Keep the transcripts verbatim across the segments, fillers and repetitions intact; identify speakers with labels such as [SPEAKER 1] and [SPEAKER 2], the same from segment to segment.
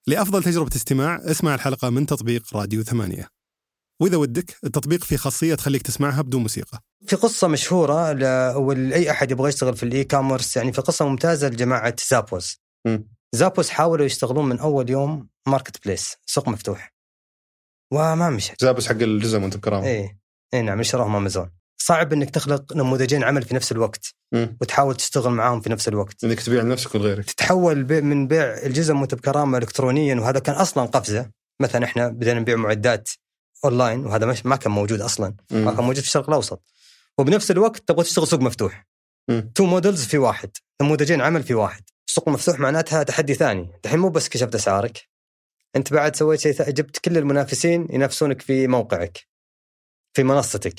[SPEAKER 1] لأفضل تجربة استماع اسمع الحلقة من تطبيق راديو ثمانية، وإذا ودك التطبيق فيه خاصية تخليك تسمعها بدون موسيقى.
[SPEAKER 2] في قصة مشهورة لأي أحد يبغى يشتغل في الإي كوميرس، يعني في قصة ممتازة لجماعة زابوس. م. زابوس حاولوا يشتغلون من أول يوم ماركت بليس، سوق مفتوح، وما مشى.
[SPEAKER 3] زابوس حق الجزم وانت بكرامة.
[SPEAKER 2] إيه إيه نعم، اشتراهم أمازون. صعب إنك تخلق نموذجين عمل في نفس الوقت م. وتحاول تشتغل معاهم في نفس الوقت.
[SPEAKER 3] إنك تبيع لنفسك ولغيرك.
[SPEAKER 2] تتحول بي من بيع الجزم وانت بكرامة إلكترونيا، وهذا كان أصلا قفزة. مثلا إحنا بدنا نبيع معدات أونلاين، وهذا مش ما كان موجود أصلا، م. ما كان موجود في الشرق الأوسط. وبنفس الوقت تبغى تشتغل سوق مفتوح، تو موديلز في واحد، نموذجين عمل في واحد. السوق المفتوح معناتها تحدي ثاني. الحين مو بس كشفت أسعارك، أنت بعد سويت شيء، جبت كل المنافسين ينافسونك في موقعك، في منصتك.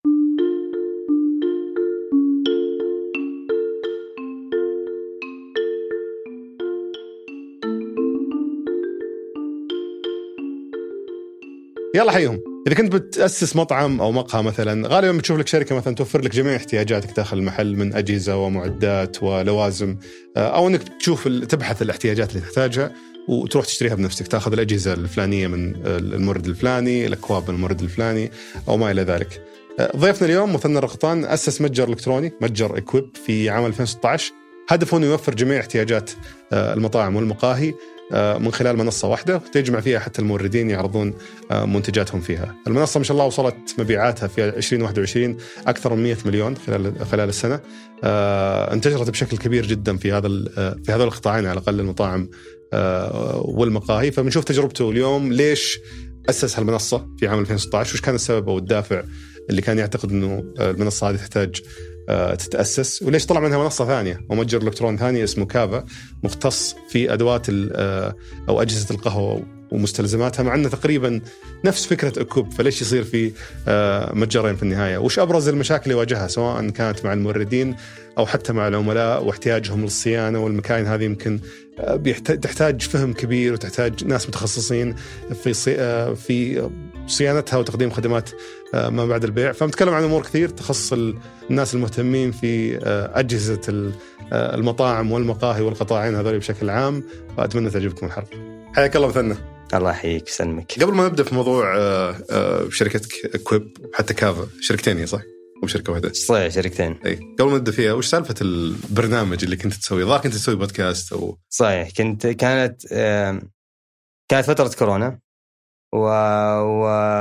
[SPEAKER 3] يلا حيهم. إذا كنت بتأسس مطعم أو مقهى مثلا، غالبا بتشوف لك شركة مثلا توفر لك جميع احتياجاتك داخل المحل من أجهزة ومعدات ولوازم، أو أنك تشوف تبحث الاحتياجات اللي تحتاجها وتروح تشتريها بنفسك، تأخذ الأجهزة الفلانية من المورد الفلاني، الأكواب من المورد الفلاني أو ما إلى ذلك. ضيفنا اليوم مثنى الرقطان أسس متجر إلكتروني، متجر إكويب، في عام ألفين وستة عشر. هدفه أنه يوفر جميع احتياجات المطاعم والمقاهي من خلال منصة واحدة تجمع فيها حتى الموردين يعرضون منتجاتهم فيها. المنصة ما شاء الله وصلت مبيعاتها في ألفين وواحد وعشرين أكثر من مئة مليون خلال خلال السنة. انتشرت بشكل كبير جدا في هذا في هذول القطاعين، على الأقل المطاعم والمقاهي. فبنشوف تجربته اليوم، ليش أسس هالمنصة في عام ألفين وستة عشر، وش كان السبب أو الدافع اللي كان يعتقد إنه المنصة هذه تحتاج تتأسس، وليش طلع منها منصة ثانية ومتجر إلكتروني ثاني اسمه كافا، مختص في أدوات أو أجهزة القهوة ومستلزماتها، مع أنه تقريبا نفس فكرة أكوب. فليش يصير في متجرين في النهاية؟ وش أبرز المشاكل اللي واجهها، سواء كانت مع الموردين أو حتى مع العملاء واحتياجهم للصيانة؟ والمكاين هذه يمكن تحتاج فهم كبير وتحتاج ناس متخصصين في في صيانتها وتقديم خدمات ما بعد البيع. فنتكلم عن أمور كثير تخص الناس المهتمين في أجهزة المطاعم والمقاهي والقطاعين هذول بشكل عام، فأتمنى تعجبكم الحلقة. حياك الله مثنى.
[SPEAKER 2] الله يحييك ويسلمك.
[SPEAKER 3] قبل ما نبدأ في موضوع شركتك إكويب، حتى كافا شركتين صح؟ أو شركة واحدة؟
[SPEAKER 2] صحيح شركتين.
[SPEAKER 3] أي. قبل ما نبدأ فيها، وش سالفة البرنامج اللي كنت تسويه؟ ضاك كنت تسوي بودكاست أو؟
[SPEAKER 2] صحيح، كنت كانت كانت فترة كورونا، و, و...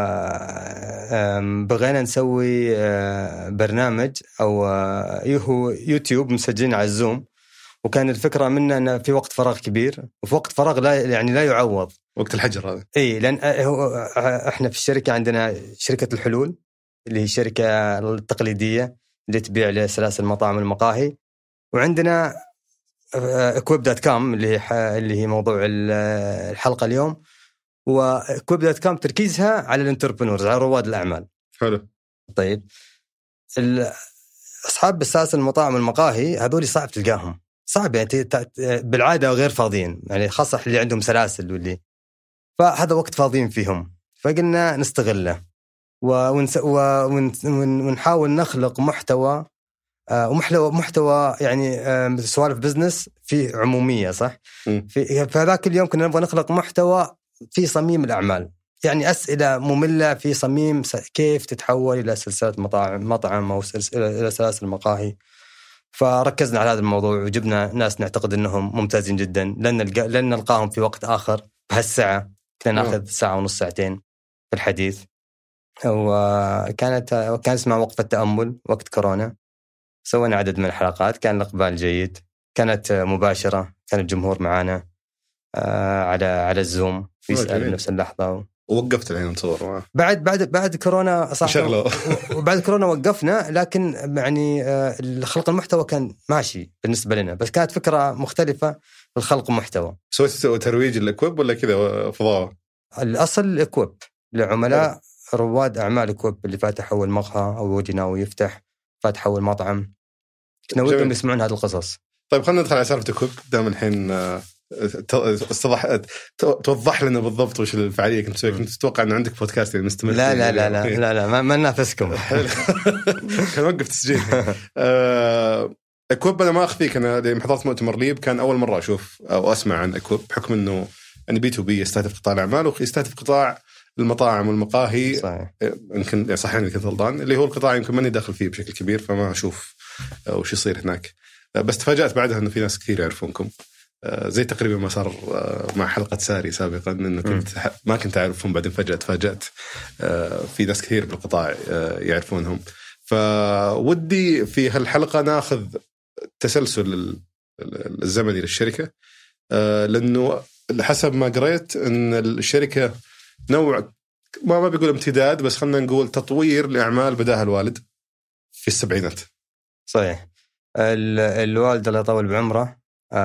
[SPEAKER 2] بغينا نسوي برنامج أو هو يوتيوب مسجلين على الزوم، وكان الفكرة منه أن في وقت فراغ كبير، وفي وقت فراغ لا يعني لا يعوض،
[SPEAKER 3] وقت الحجر هذا.
[SPEAKER 2] إيه، لأن إحنا في الشركة عندنا شركة الحلول اللي هي الشركة التقليدية اللي تبيع لسلاسل المطاعم والمقاهي، وعندنا إكويب دوت كوم اللي هي اللي هي موضوع الحلقة اليوم. وإكويب دوت كوم تركيزها على الانتربرنورز، على رواد الأعمال.
[SPEAKER 3] حلو.
[SPEAKER 2] طيب، أصحاب السلاسل المطاعم والمقاهي هذول صعب تلقاهم، صعب يعني بالعادة غير فاضيين، يعني خاصة اللي عندهم سلاسل واللي، فهذا وقت فاضيين فيهم، فقلنا نستغله ونس... ونحاول نخلق محتوى ومحتوى محتوى يعني سوالف بزنس في عمومية، صح؟ في هذاك اليوم كنا نبغى نخلق محتوى في صميم الأعمال، يعني أسئلة مملة في صميم كيف تتحول إلى سلسلة مطاعم مطعم أو سلسلة إلى سلاسل مقاهي. فركزنا على هذا الموضوع وجبنا ناس نعتقد أنهم ممتازين جدا، لن نلقى لن نلقاهم في وقت آخر بهالساعة، كنا نأخذ ساعة ونص ساعتين في الحديث. وكانت كان اسمها وقفة تأمل وقت كورونا. سوينا عدد من الحلقات، كان الإقبال جيد، كانت مباشرة، كان الجمهور معنا على على الزوم يسأل بنفس اللحظة. و...
[SPEAKER 3] ووقفت الحين نصور
[SPEAKER 2] بعد بعد بعد كورونا صح، وبعد كورونا وقفنا، لكن يعني خلق المحتوى كان ماشي بالنسبة لنا، بس كانت فكرة مختلفة في الخلق محتوى.
[SPEAKER 3] سويت ترويج الإكويب ولا كذا فضاء؟
[SPEAKER 2] الأصل الإكويب لعملاء رواد أعمال إكويب اللي فاتح أول مقهى أو ناوي يفتح، فاتح أول مطعم، كنا ودهم يسمعون هذه القصص.
[SPEAKER 3] طيب خلينا ندخل على سالفة إكويب. دام الحين استضح توضح لنا بالضبط وش الفعالية كنت تسوي. كنت تتوقع أن عندك بودكاست يعني مستمر؟
[SPEAKER 2] لا لا لا لا لا, لا ما, ما ننافسكم.
[SPEAKER 3] كان وقف تسجيل. إكويب أنا ما أخفيك، أنا لما حضرت مؤتمر ليب كان أول مرة أشوف أو أسمع عن إكويب، بحكم أنه يعني بي تو بي يستهدف قطاع الأعمال ويستهدف قطاع المطاعم والمقاهي.
[SPEAKER 2] صحيح.
[SPEAKER 3] يمكن صحيح يمكن غلطان، اللي هو القطاع يمكن ماني داخل فيه بشكل كبير فما أشوف وش يصير هناك. بس تفاجأت بعدها إنه في ناس كثير يعرفونكم، زي تقريبا ما صار مع حلقة ساري سابقا، إنه كنت ما كنت أعرفهم بعدين فجأة تفاجأت في ناس كثير بالقطاع يعرفونهم. فودي في هالحلقة ناخذ تسلسل الزمني للشركة، لأنه حسب ما قريت إن الشركة نوع ما ما بيقول امتداد، بس خلنا نقول تطوير لأعمال بداها الوالد في السبعينات.
[SPEAKER 2] صحيح. الوالد الله يطول بعمره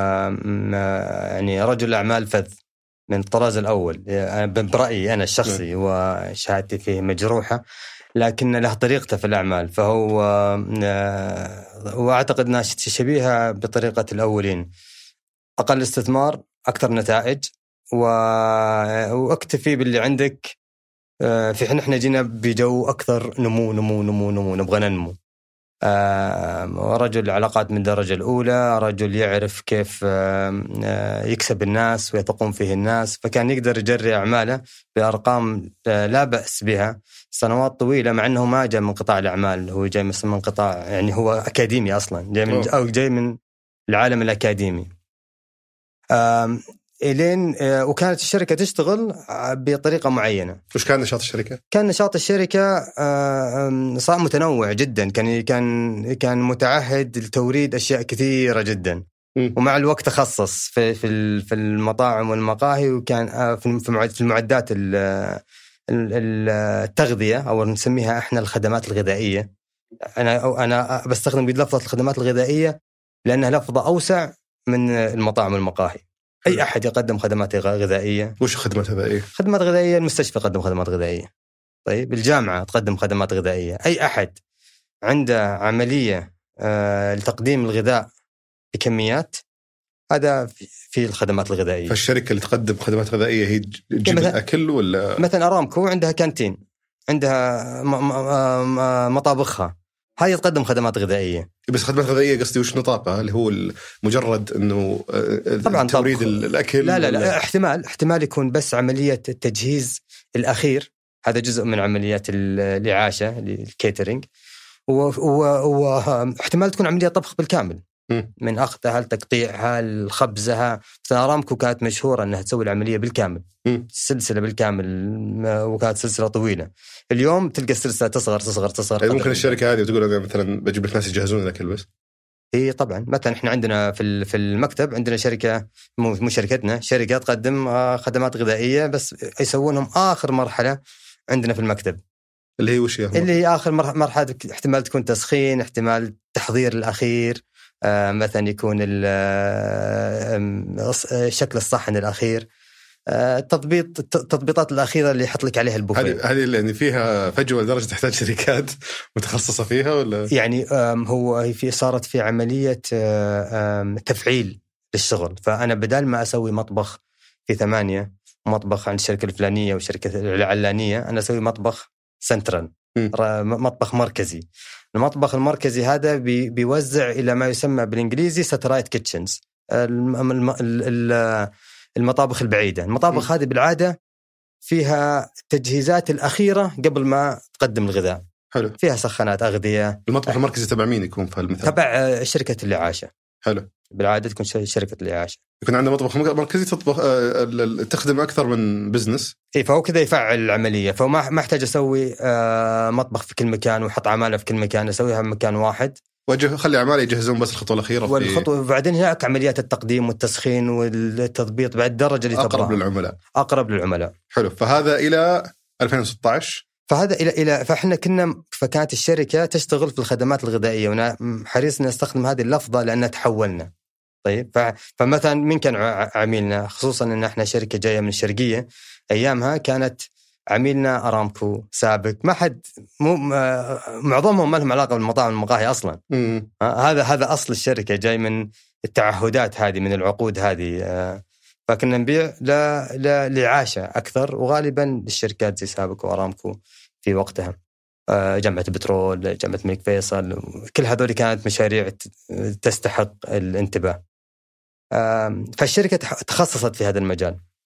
[SPEAKER 2] يعني رجل أعمال فذ من الطراز الأول برأيي أنا الشخصي، وشهادتي فيه مجروحة، لكن له طريقته في الأعمال. فهو وأعتقد أنها شبيهة بطريقة الأولين، أقل استثمار أكثر نتائج، واكتفي باللي عندك. في حين احنا جينا بجو أكثر نمو نمو نمو نمو نبغى ننمو. رجل علاقات من الدرجة الأولى، رجل يعرف كيف يكسب الناس ويثقون فيه الناس، فكان يقدر يجري أعماله بأرقام لا بأس بها سنوات طويلة، مع أنه ما جاء من قطاع الأعمال، هو جاي من قطاع يعني هو أكاديمي أصلا، جاي من أو جاي من العالم الأكاديمي. إلين وكانت الشركة تشتغل بطريقة معينة.
[SPEAKER 3] وش كان نشاط الشركة؟
[SPEAKER 2] كان نشاط الشركة صار متنوع جدا، كان كان كان متعهد لتوريد أشياء كثيرة جدا، م. ومع الوقت تخصص في في في المطاعم والمقاهي، وكان في المعدات التغذية أو نسميها إحنا الخدمات الغذائية. أنا أنا بستخدم لفظة الخدمات الغذائية لأنها لفظة أوسع من المطاعم والمقاهي. أي أحد يقدم خدمات غذائية.
[SPEAKER 3] وش خدمات غذائية؟
[SPEAKER 2] خدمات غذائية، المستشفى يقدم خدمات غذائية، طيب الجامعة تقدم خدمات غذائية، أي أحد عنده عملية آه لتقديم الغذاء بكميات، هذا في الخدمات الغذائية.
[SPEAKER 3] فالشركة اللي تقدم خدمات غذائية هي تجيب الأكل ولا؟
[SPEAKER 2] مثلا أرامكو عندها كانتين، عندها مطابخها، هاي تقدم خدمات غذائية.
[SPEAKER 3] بس خدمات غذائية قصدي وش نطاقها؟ اللي هو مجرد إنه
[SPEAKER 2] طبعا
[SPEAKER 3] توريد الأكل؟
[SPEAKER 2] لا لا لا، احتمال احتمال يكون بس عملية التجهيز الأخير، هذا جزء من عمليات الإعاشة الكيترينج، واحتمال تكون عملية طبخ بالكامل، م. من أخذها لتقطيعها لخبزها. أرامكو كانت مشهورة أنها تسوي العملية بالكامل، م. السلسلة بالكامل، وكانت سلسلة طويلة. اليوم تلقى السلسلة تصغر تصغر تصغر.
[SPEAKER 3] يعني ممكن الشركة هذه تقول أنا مثلا بجيب لك ناس يجهزون الأكل بس؟
[SPEAKER 2] هي طبعا مثلا إحنا عندنا في في المكتب عندنا شركة، مو شركتنا، شركة تقدم خدمات غذائية بس يسوونهم آخر مرحلة عندنا في المكتب،
[SPEAKER 3] اللي هي وش يعني؟
[SPEAKER 2] اللي هي آخر مرحلة، احتمال تكون تسخين، احتمال تحضير الأخير، آه مثلا يكون شكل الصحن الأخير، آه تطبيط التطبيقات الأخيرة اللي يحط لك عليها البوفيه.
[SPEAKER 3] هذه هذه اللي فيها فجوة لدرجة تحتاج شركات متخصصة فيها ولا؟
[SPEAKER 2] يعني هو في صارت في عملية تفعيل للشغل، فأنا بدال ما أسوي مطبخ في ثمانية، مطبخ عند الشركة الفلانية والشركة العلانية، أنا أسوي مطبخ سنترال، مطبخ مركزي. المطبخ المركزي هذا بي بيوزع إلى ما يسمى بالإنجليزي ساتلايت كيتشنز، المطابخ البعيدة. المطابخ م. هذه بالعادة فيها التجهيزات الأخيرة قبل ما تقدم الغذاء.
[SPEAKER 3] حلو.
[SPEAKER 2] فيها سخانات أغذية.
[SPEAKER 3] المطبخ المركزي تبع مين يكون في هالمثال؟
[SPEAKER 2] تبع شركة الإعاشة.
[SPEAKER 3] حلو.
[SPEAKER 2] بالعادة تكون شركة الإعاشة.
[SPEAKER 3] يكون عندنا مطبخ مركزي تطبخ أه تخدم أكثر من بزنس.
[SPEAKER 2] إيه، فهو كذا يفعل العملية، فهو ما ما احتاج أسوي أه مطبخ في كل مكان وحط عمالة في كل مكان، أسويها في مكان واحد.
[SPEAKER 3] وجه خلي عمالة يجهزون بس الخطوة الأخيرة.
[SPEAKER 2] والخطوة وبعدين هناك عمليات التقديم والتسخين والتضبيط بعد الدرجة اللي
[SPEAKER 3] أقرب
[SPEAKER 2] تبغاها.
[SPEAKER 3] للعملاء.
[SPEAKER 2] أقرب للعملاء.
[SPEAKER 3] حلو. فهذا إلى ألفين وستة عشر.
[SPEAKER 2] فهذا إلى إلى فإحنا كنا فكانت الشركة تشتغل في الخدمات الغذائية، وأنا حريص نستخدم هذه اللفظة لأنها تحولنا. طيب، فمثلا مين كان عميلنا؟ خصوصا أن إحنا شركة جاية من الشرقية، أيامها كانت عميلنا أرامكو سابق، ما حد مو معظمهم ما لهم علاقة بالمطاعم والمقاهي أصلا. هذا هذا أصل الشركة، جاي من التعهدات هذه، من العقود هذه. فكنا نبيع لا لا لعاشة أكثر، وغالبا الشركات زي سابق وأرامكو في وقتها، جامعة بترول، جامعة الملك فيصل، كل هذول كانت مشاريع تستحق الانتباه. فالشركة تخصصت في هذا المجال،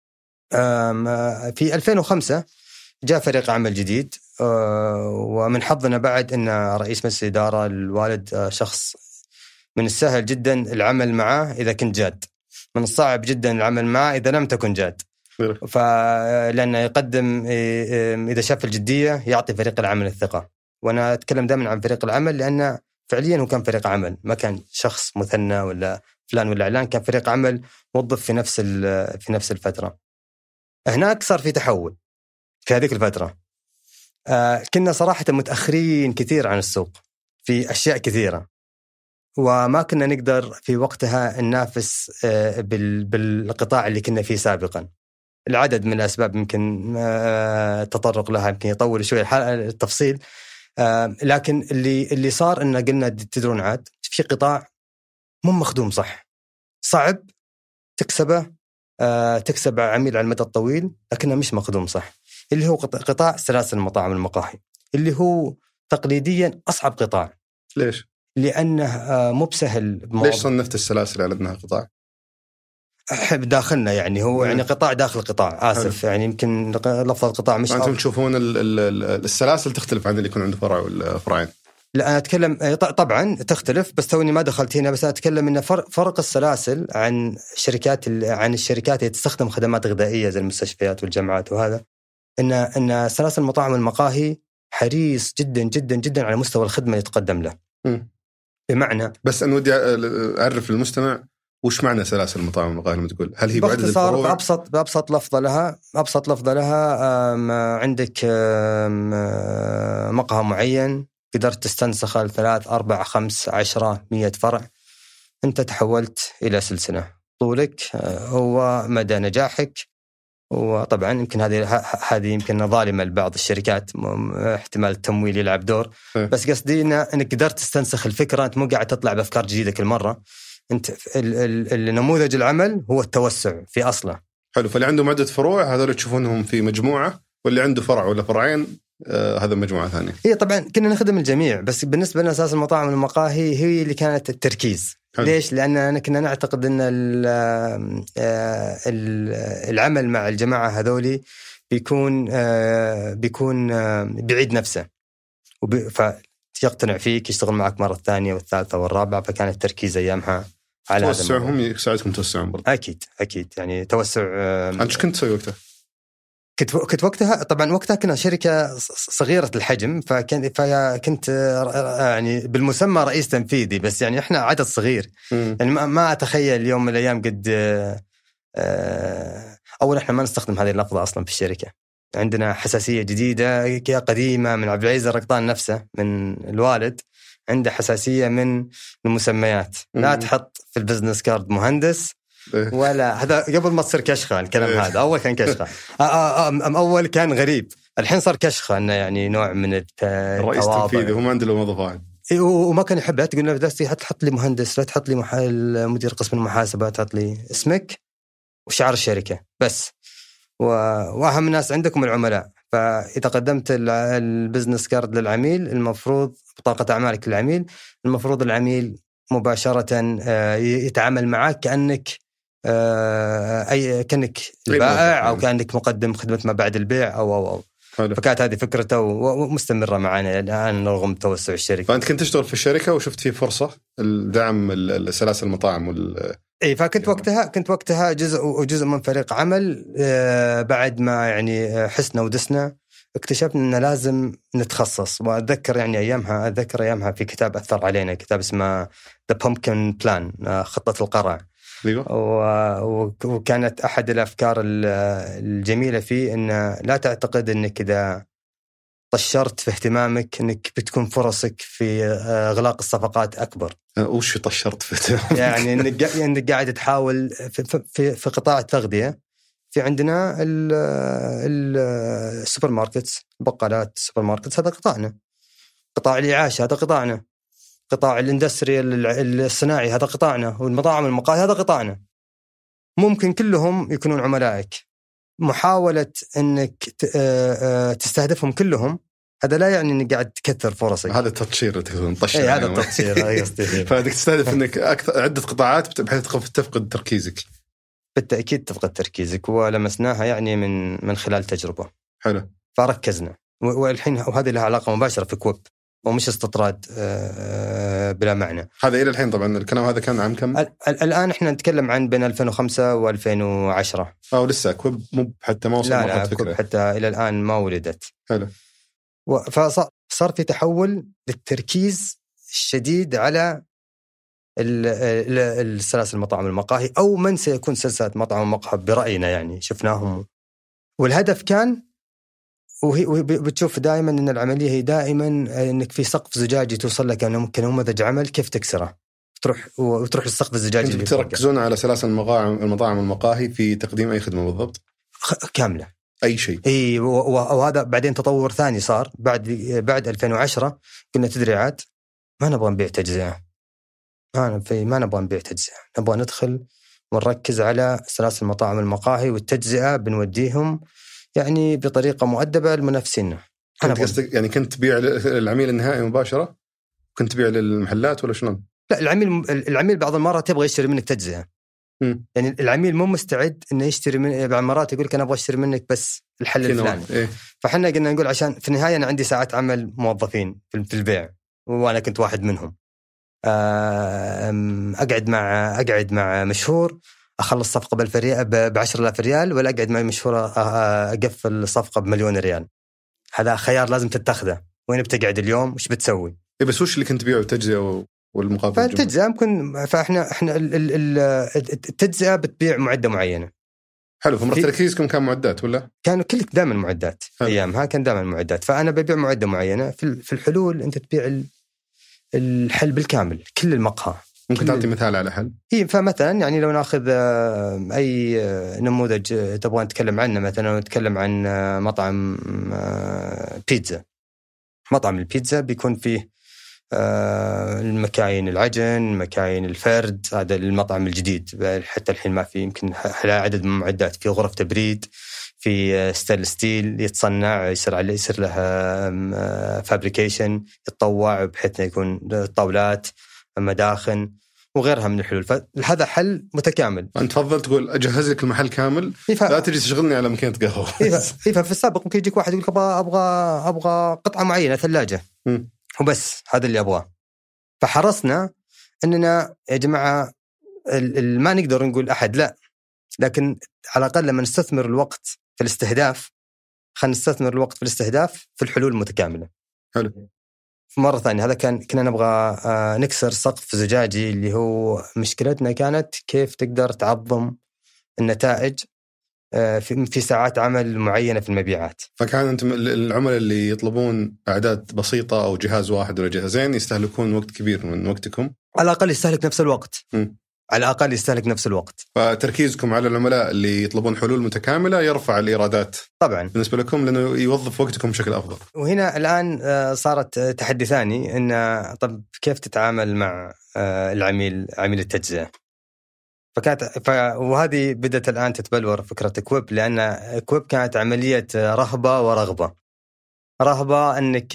[SPEAKER 2] في ألفين وخمسة جاء فريق عمل جديد، ومن حظنا بعد أن رئيس مجلس الإدارة الوالد شخص من السهل جدا العمل معه إذا كنت جاد، من الصعب جدا العمل معه إذا لم تكن جاد. فلأنه يقدم إذا شاف الجدية يعطي فريق العمل الثقة. وأنا أتكلم دائما عن فريق العمل لأنه فعليا هو كان فريق عمل، ما كان شخص مثنى ولا فلان ولا علان، كان فريق عمل موظف في نفس في نفس الفترة. هناك صار في تحول في هذيك الفترة. آه كنا صراحة متأخرين كثير عن السوق في أشياء كثيرة، وما كنا نقدر في وقتها ننافس آه بالقطاع اللي كنا فيه سابقا. العدد من الأسباب يمكن آه تطرق لها، يمكن يطول شوي التفصيل. آه لكن اللي اللي صار إن قلنا تدرون عاد في قطاع مو مخدوم صح، صعب تكسبه، آه تكسب عميل على المدى الطويل، لكنه مش مخدوم صح، اللي هو قطاع سلاسل المطاعم والمقاهي، اللي هو تقليديا أصعب قطاع.
[SPEAKER 3] ليش؟
[SPEAKER 2] لأنه آه مو بسهل.
[SPEAKER 3] ليش صنفت السلاسل على أنها قطاع؟
[SPEAKER 2] أحب داخلنا يعني هو يعني قطاع داخل قطاع. آسف حلو. يعني يمكن لفظ القطاع مش
[SPEAKER 3] أنتم تشوفون السلاسل تختلف عن اللي يكون عنده فرع ولا فرعين؟
[SPEAKER 2] لا أنا أتكلم طبعا تختلف، بس توني ما دخلت هنا، بس أنا أتكلم إن فرق السلاسل عن شركات عن الشركات اللي تستخدم خدمات غذائية زي المستشفيات والجامعات وهذا، إن إن سلاسل المطاعم والمقاهي حريص جدا جدا جدا على مستوى الخدمة اللي يتقدم له. م. بمعنى
[SPEAKER 3] بس أنا ودي أعرف للمستمع وش معنى سلاسل المطاعم والمقاهي لما تقول، هل هي بعدد الفروع؟
[SPEAKER 2] بأبسط بأبسط لفظ لها أبسط لفظ لها عندك مقهى معين قدرت تستنسخ ثلاث أربع خمس عشرة مية فرع، أنت تحولت إلى سلسلة. طولك هو مدى نجاحك. وطبعا يمكن هذه هذه يمكن ظالمة لبعض الشركات، احتمال التمويل يلعب دور، بس قصدي إنك قدرت تستنسخ الفكرة، أنت مو قاعد تطلع بأفكار جديدة كل مرة. أنت النموذج العمل هو التوسع في أصله.
[SPEAKER 3] حلو. فاللي عنده عدة فروع هذول تشوفونهم في مجموعة، واللي عنده فرع ولا فرعين آه هذا مجموعة ثانية.
[SPEAKER 2] هي طبعا كنا نخدم الجميع، بس بالنسبة لنا أساس المطاعم والمقاهي هي اللي كانت التركيز. حلو. ليش؟ لأن كنا نعتقد أن العمل مع الجماعة هذولي بيكون بيكون بعيد نفسه، فيقتنع فيك يشتغل معك مرة ثانية والثالثة والرابعة. فكان التركيز أيامها على
[SPEAKER 3] توسعهم، يساعدكم توسعهم برضه.
[SPEAKER 2] أكيد أكيد يعني توسع.
[SPEAKER 3] أنت إيش كنت تسوي وقتها؟
[SPEAKER 2] كنت كنت وقتها طبعا وقتها كنا شركة صغيرة الحجم، فكان فكنت يعني بالمسمى رئيس تنفيذي، بس يعني إحنا عدد صغير. م. يعني ما أتخيل اليوم من الأيام قد أول إحنا ما نستخدم هذه اللفظة أصلا في الشركة. عندنا حساسية جديدة قديمة من عبد العزيز الرقطان نفسه، من الوالد عنده حساسية من المسميات. م. لا تحط في البزنس كارد مهندس ولا هذا، قبل ما تصير كشخة الكلام هذا. أول كان كشخة، أم أول كان غريب، الحين صار كشخة، إنه يعني نوع من التواضع.
[SPEAKER 3] الرئيس التنفيذي هو ما عنده له موظفين،
[SPEAKER 2] وما كان يحبها. تقول له درستي حط لي مهندس، لا تحط لي محل مدير قسم المحاسبة، تحط لي اسمك وشعار الشركة بس، وأهم الناس عندكم العملاء. فإذا قدمت البزنس كارد للعميل، المفروض بطاقة أعمالك للعميل، المفروض العميل مباشرة يتعامل معك كأنك أي كأنك البائع أو كأنك مقدم خدمة ما بعد البيع أو أو أو فكانت هذه فكرته ومستمرة معنا الآن رغم توسع الشركة.
[SPEAKER 3] فأنت كنت تشتغل في الشركة وشفت فيه فرصة الدعم السلاسل المطاعم وال
[SPEAKER 2] إيه، فكنت وقتها كنت وقتها جزء وجزء من فريق عمل. بعد ما يعني حسنا ودسنا اكتشفنا إن لازم نتخصص. وأتذكر يعني أيامها أتذكر أيامها في كتاب أثر علينا، كتاب اسمه The Pumpkin Plan، خطة القرع. وكانت أحد الأفكار الجميلة فيه إن لا تعتقد إنك إذا طشرت في اهتمامك إنك بتكون فرصك في إغلاق الصفقات أكبر.
[SPEAKER 3] وش طشرت في اهتمامك؟
[SPEAKER 2] يعني إنك إنك قاعد تحاول في في في قطاع التغذية. في عندنا السوبر ماركتس، البقالات، السوبر ماركتس، هذا قطاعنا. قطاع الإعاشة هذا قطاعنا. قطاع الاندستري الصناعي هذا قطاعنا. والمطاعم المقاهي هذا قطاعنا. ممكن كلهم يكونون عملائك. محاولة أنك تستهدفهم كلهم هذا لا يعني أنك قاعد تكثر فرصك.
[SPEAKER 3] هذا التطشير تكون طشر.
[SPEAKER 2] أي هذا التطشير.
[SPEAKER 3] فهذا تستهدف أنك أكثر عدة قطاعات بحيث تفقد تركيزك.
[SPEAKER 2] بالتأكيد تفقد تركيزك، ولمسناها يعني من من خلال تجربة.
[SPEAKER 3] حلو.
[SPEAKER 2] فركزنا، والحين وهذه لها علاقة مباشرة في كويب ومش استطراد بلا معنى.
[SPEAKER 3] هذا إلى الحين طبعا الكلام هذا كان عام كم؟
[SPEAKER 2] الآن إحنا نتكلم عن بين ألفين وخمسة وألفين وعشرة.
[SPEAKER 3] أو لسه كويب مو حتى ما وصل
[SPEAKER 2] لا
[SPEAKER 3] مرحلة
[SPEAKER 2] لا
[SPEAKER 3] فكرة.
[SPEAKER 2] كويب حتى إلى الآن ما ولدت.
[SPEAKER 3] حلو.
[SPEAKER 2] فصار في تحول للتركيز الشديد على السلاسل المطاعم المقاهي، أو من سيكون سلسلة مطعم المقهى برأينا، يعني شفناهم. والهدف كان، وهي بتشوف دائما أن العملية هي دائما أنك في سقف زجاجي توصل لك أنه ممكن نموذج عمل كيف تكسره، تروح وتروح للسقف الزجاجي.
[SPEAKER 3] كنت بتركزون على سلاسل المطاعم المطاعم المقاهي في تقديم أي خدمة بالضبط؟
[SPEAKER 2] كاملة،
[SPEAKER 3] أي شيء.
[SPEAKER 2] إيه، وهذا بعدين تطور ثاني صار بعد بعد ألفين وعشرة. قلنا تدريعات ما نبغى نبيع تجزئة، ما في ما نبغى نبيع تجزئة، نبغى ندخل ونركز على سلاسل المطاعم المقاهي، والتجزئة بنوديهم يعني بطريقة مؤدبة لمنافسينا.
[SPEAKER 3] يعني كنت تبيع للعميل النهائي مباشرة، كنت تبيع للمحلات ولا شلون؟
[SPEAKER 2] لا، العميل العميل بعض المرات يبغى يشتري منك تجزئة. م. يعني العميل مو مستعد إنه يشتري من، بعض المرات يقول لك أنا أبغى أشتري منك بس الحل الفلاني.
[SPEAKER 3] إيه؟
[SPEAKER 2] فحنا قلنا نقول عشان في النهاية أنا عندي ساعات عمل موظفين في البيع، وأنا كنت واحد منهم. أقعد مع أقعد مع مشهور أخلص صفقة بالفريال بعشر آلاف ريال، ولا أقعد مع مشهور أقفل صفقة بمليون ريال. هذا خيار لازم تتخذه. وين بتقعد اليوم؟ وش بتسوي؟
[SPEAKER 3] إيه بس وش اللي كنت تبيعه تجزئة والمقابل؟
[SPEAKER 2] فالتجزئة ممكن، فإحنا إحنا التجزئة بتبيع معدة معينة.
[SPEAKER 3] حلو. فمرة تركيزكم كان معدات ولا؟
[SPEAKER 2] كانوا كلك دائما معدات. حلو. أيامها كان دائما معدات، فأنا ببيع معدة معينة. في في الحلول أنت تبيع الحل بالكامل، كل المقهى.
[SPEAKER 3] ممكن تعطي مثال على حل؟
[SPEAKER 2] إيه، فمثلا يعني لو ناخذ أي نموذج تبغى نتكلم عنه، مثلا نتكلم عن مطعم بيتزا. مطعم البيتزا بيكون فيه المكاين العجن، مكاين الفرد. هذا المطعم الجديد حتى الحين ما في، يمكن عدد من المعدات. في غرف تبريد، في ستيل ستيل يتصنع، يصير عليه يصير لها فابريكيشن، يتطوع بحيث يكون طاولات، مداخن وغيرها من الحلول. فهذا حل متكامل.
[SPEAKER 3] أنت تفضل تقول أجهز لك المحل كامل، ف... لا تجي تشغلني على مكينة قهوة.
[SPEAKER 2] إيه، في السابق ممكن يجيك واحد يقول أبغى أبغى أبغى قطعة معينة، ثلاجة م. وبس، هذا اللي أبغاه. فحرصنا أننا يا جماعة ما نقدر نقول أحد لا، لكن على الأقل لما نستثمر الوقت في الاستهداف، خلينا نستثمر الوقت في الاستهداف في الحلول المتكاملة.
[SPEAKER 3] حلو.
[SPEAKER 2] مرة ثانية، هذا كان كنا نبغى نكسر سقف زجاجي، اللي هو مشكلتنا كانت كيف تقدر تعظم النتائج في في ساعات عمل معينة في المبيعات.
[SPEAKER 3] فكان أنتم العملاء اللي يطلبون أعداد بسيطة أو جهاز واحد ولا جهازين يستهلكون وقت كبير من وقتكم؟
[SPEAKER 2] على الأقل يستهلك نفس الوقت. م. على الأقل يستهلك نفس الوقت.
[SPEAKER 3] فتركيزكم على العملاء اللي يطلبون حلول متكاملة يرفع الإيرادات
[SPEAKER 2] طبعا
[SPEAKER 3] بالنسبة لكم، لأنه يوظف وقتكم بشكل أفضل.
[SPEAKER 2] وهنا الآن صارت تحدي ثاني، إن طب كيف تتعامل مع العميل عميل التجزئة. فكانت ف... وهذه بدأت الآن تتبلور فكرة كويب، لأن كويب كانت عملية رهبة ورغبة. رهبة إنك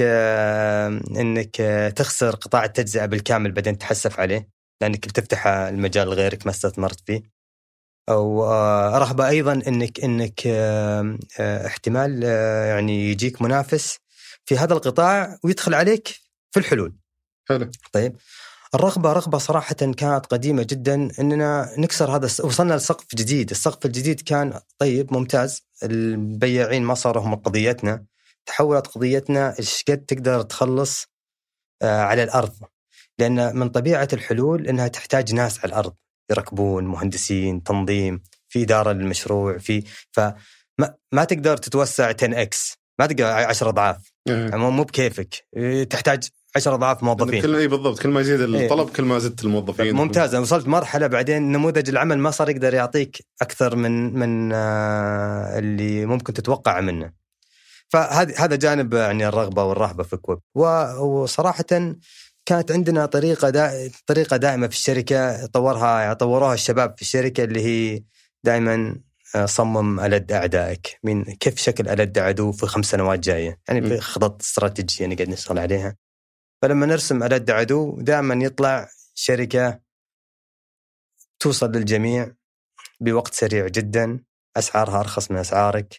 [SPEAKER 2] إنك تخسر قطاع التجزئة بالكامل بعدين تحسف عليه، لأنك بتفتح المجال غيرك ما استثمرت فيه. أو رهبة أيضا إنك إنك احتمال يعني يجيك منافس في هذا القطاع ويدخل عليك في الحلول.
[SPEAKER 3] حلو.
[SPEAKER 2] طيب، الرغبة رغبة صراحة كانت قديمة جدا، إننا نكسر هذا. وصلنا لسقف جديد. السقف الجديد كان طيب ممتاز، البياعين ما صاروا هم قضيتنا، تحولت قضيتنا إيش قد تقدر تخلص على الأرض، لأن من طبيعة الحلول إنها تحتاج ناس على الأرض يركبون، مهندسين، تنظيم، في إدارة للمشروع، في فما ما تقدر تتوسع عشرة إكس، ما تقدر عشرة أضعاف. يعني مو بكيفك، تحتاج عشرة أضعاف موظفين.
[SPEAKER 3] كل إيه بالضبط، كل ما يزيد الطلب كل ما زدت الموظفين.
[SPEAKER 2] ممتاز. وصلت مرحلة بعدين نموذج العمل ما صار يقدر يعطيك أكثر من من اللي ممكن تتوقع منه. فهذا هذا جانب يعني الرغبة والرهبة في كويب. وصراحة كانت عندنا طريقة دا طريقة دائمة في الشركة طورها طوروها الشباب في الشركة، اللي هي دائما صمم ألد أعدائك، من كيف شكل ألد عدو في خمس سنوات جاية، يعني في خطط استراتيجية نقعد نشتغل عليها. فلما نرسم ألد عدو دائما يطلع شركة توصل للجميع بوقت سريع جدا، أسعارها أرخص من أسعارك،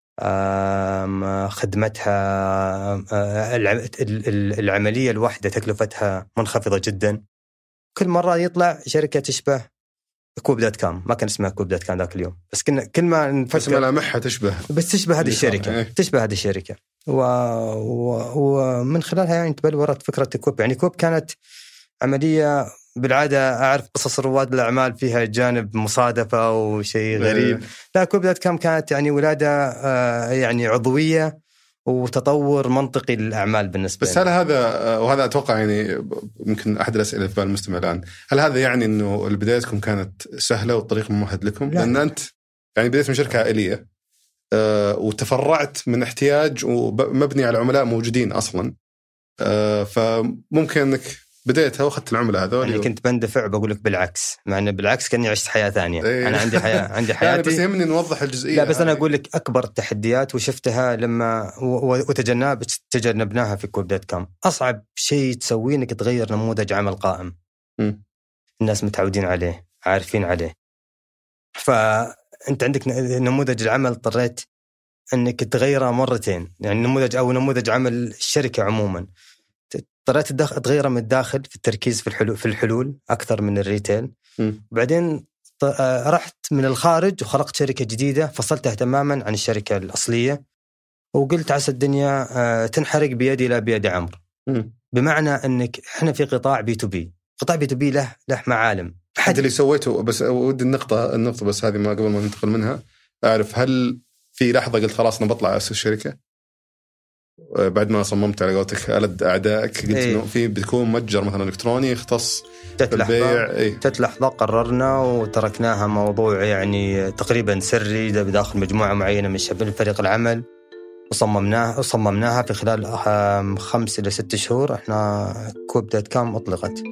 [SPEAKER 2] خدمتها العملية الواحدة تكلفتها منخفضة جدا. كل مرة يطلع شركة تشبه كوب دوت كام، ما كان اسمها كوب دوت كام ذاك اليوم، بس كنا كل ما
[SPEAKER 3] نفكر ملامحها تشبه،
[SPEAKER 2] بس تشبه هذه الشركة، ايه. تشبه هذه الشركة و... و... ومن خلالها يعني تبلورت فكرة كوب. يعني كوب كانت عملية بالعادة أعرف قصص رواد الأعمال فيها جانب مصادفة وشيء غريب، ايه. لا، كوب دوت كام كانت يعني ولادة آه يعني عضوية وتطور منطقي للأعمال بالنسبة
[SPEAKER 3] بس هل هذا، وهذا أتوقع يعني يمكن أحد الأسئلة في بال المستمع الآن، هل هذا يعني أنه بدايتكم كانت سهلة والطريق ممهد لكم؟ لا. لأن أنت يعني بديت من شركة عائلية أه وتفرعت من احتياج ومبني على عملاء موجودين أصلا، أه فممكن أنك بديتها وأخذت العملاء هذول.
[SPEAKER 2] يعني كنت بندفع بقول لك بالعكس، مع أنه بالعكس كأني عشت حياة ثانية. ايه. أنا عندي حياة عندي حياتي
[SPEAKER 3] يعني بس يهمني نوضح الجزئية.
[SPEAKER 2] لا بس أنا أقول لك أكبر التحديات وشفتها لما وتجنب تجنبناها في كوب دوت كام. أصعب شيء تسويه إنك تغير نموذج عمل قائم م. الناس متعودين عليه عارفين عليه، فأنت عندك نموذج العمل اضطريت إنك تغيره مرتين، يعني نموذج أو نموذج عمل الشركة عموما اضطريت تغيره من الداخل في التركيز في الحلول في الحلول أكثر من الريتيل. وبعدين رحت من الخارج وخلقت شركة جديدة فصلتها تماما عن الشركة الأصلية، وقلت عسى الدنيا تنحرق بيدي لا بيد عمرو. بمعنى أنك إحنا في قطاع بي تو بي، قطاع بي تو بي له له معالم.
[SPEAKER 3] حد اللي سويته، بس ودي النقطة النقطة بس هذه ما قبل ما ننتقل منها أعرف، هل في لحظة قلت خلاص أنا بطلع أسس الشركة بعد ما صممت على قولتك ألد أعدائك، قلت إيه؟ إنه في بتكون متجر مثلا إلكتروني يختص بالبيع؟ إيه؟
[SPEAKER 2] تتلحظة قررنا وتركناها موضوع يعني تقريبا سري بداخل مجموعة معينة من شباب فريق العمل، وصممناها وصممناها في خلال خمس إلى ست شهور إحنا كوب دوت كام أطلقت.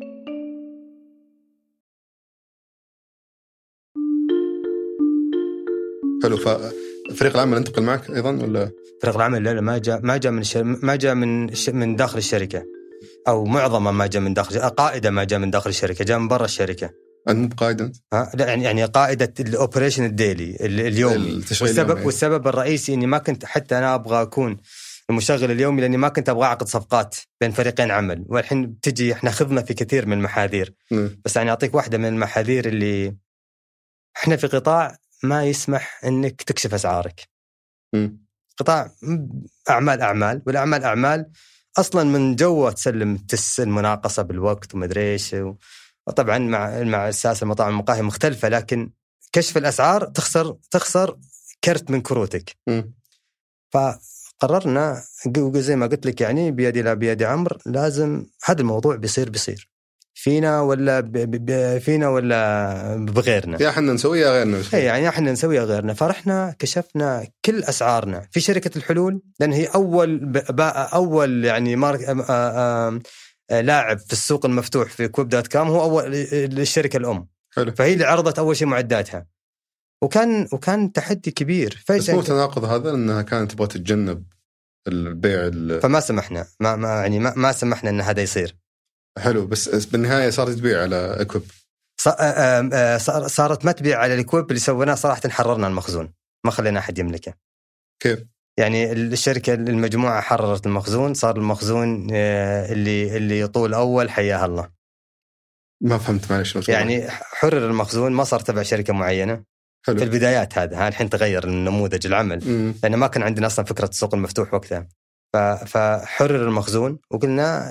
[SPEAKER 3] حلو. ففريق العمل انتقل معك أيضا ولا؟
[SPEAKER 2] فريق العمل لا ما جاء ما جاء من الشر... ما جاء من من داخل الشركة، أو معظمه ما جاء من داخل، قائدة ما جاء من داخل الشركة، جاء من برا الشركة.
[SPEAKER 3] أنت مو بقائد أنت؟
[SPEAKER 2] ها لا يعني يعني قائدة الأوبريشن الديلي اليومي. والسبب والسبب الرئيسي إني ما كنت حتى أنا أبغى أكون المشغل اليومي، لأني ما كنت أبغى أعقد صفقات بين فريقين عمل. والحين بتجي إحنا خذنا في كثير من المحاذير، م. بس يعني أعطيك واحدة من المحاذير اللي إحنا في قطاع ما يسمح إنك تكشف أسعارك. م. قطاع أعمال أعمال والأعمال أعمال أصلاً من جوه تسلم تس المناقصة بالوقت ومدري إيش. وطبعاً مع مع الساسة المطاعم المقاهي مختلفة، لكن كشف الأسعار تخسر تخسر كرت من كروتك. م. فقررنا زي ما قلت لك يعني بيدي لا بيد عمرو، لازم هذا الموضوع بيصير بيصير فينا ولا ب ب فينا ولا بغيرنا،
[SPEAKER 3] يا احنا نسويها غيرنا.
[SPEAKER 2] اي يعني احنا نسويها غيرنا. فرحنا كشفنا كل اسعارنا في شركه الحلول، لان هي اول اول يعني مارك آآ آآ لاعب في السوق المفتوح في كوب دوت كام، هو اول الشركه الام. حلو. فهي اللي عرضت اول شيء معداتها، وكان وكان تحدي كبير.
[SPEAKER 3] بس مو تناقض هذا انها كانت تبغى تتجنب البيع،
[SPEAKER 2] فما سمحنا ما, ما يعني ما, ما سمحنا ان هذا يصير.
[SPEAKER 3] حلو. بس بالنهاية صارت تبيع على اكويب؟
[SPEAKER 2] صارت ما تبيع على الاكويب. اللي سويناه صراحة حررنا المخزون، ما خلينا أحد يملكه.
[SPEAKER 3] كيف؟
[SPEAKER 2] يعني الشركة المجموعة حررت المخزون، صار المخزون اللي اللي يطول أول حياها الله.
[SPEAKER 3] ما فهمت معلش.
[SPEAKER 2] يعني حرر المخزون، ما صار تبع شركة معينة. حلو. في البدايات هذا ها الحين تغير النموذج العمل، م. لأن ما كان عندنا أصلا فكرة السوق المفتوح وقتها. فحرر المخزون وقلنا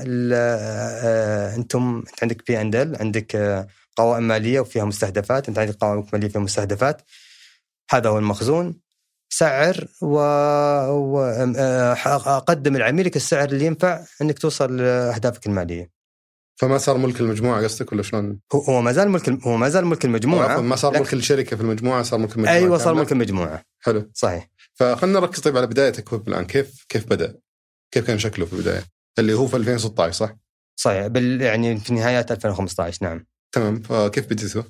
[SPEAKER 2] أنتم أنت عندك بي أند إل، عندك قوائم مالية وفيها مستهدفات، أنت عندك قوائم مالية فيها مستهدفات، هذا هو المخزون. سعر وقدم العميلك السعر اللي ينفع أنك توصل لأهدافك المالية.
[SPEAKER 3] فما صار ملك المجموعة قصدك ولا شلون؟
[SPEAKER 2] هو ما زال ملك هو ما زال ملك المجموعة.
[SPEAKER 3] ما صار ملك الشركة في المجموعة، صار ملك المجموعة.
[SPEAKER 2] أيوة صار ملك المجموعة.
[SPEAKER 3] حلو
[SPEAKER 2] صحيح.
[SPEAKER 3] فخلنا نركز طيب على بدايتك الآن. كيف كيف بدأ؟ كيف كان شكله في البداية؟ اللي هو في ألفين وستة عشر صح؟
[SPEAKER 2] صحيح. بال يعني في نهاية ألفين وخمسة عشر. نعم.
[SPEAKER 3] تمام. فكيف بديته؟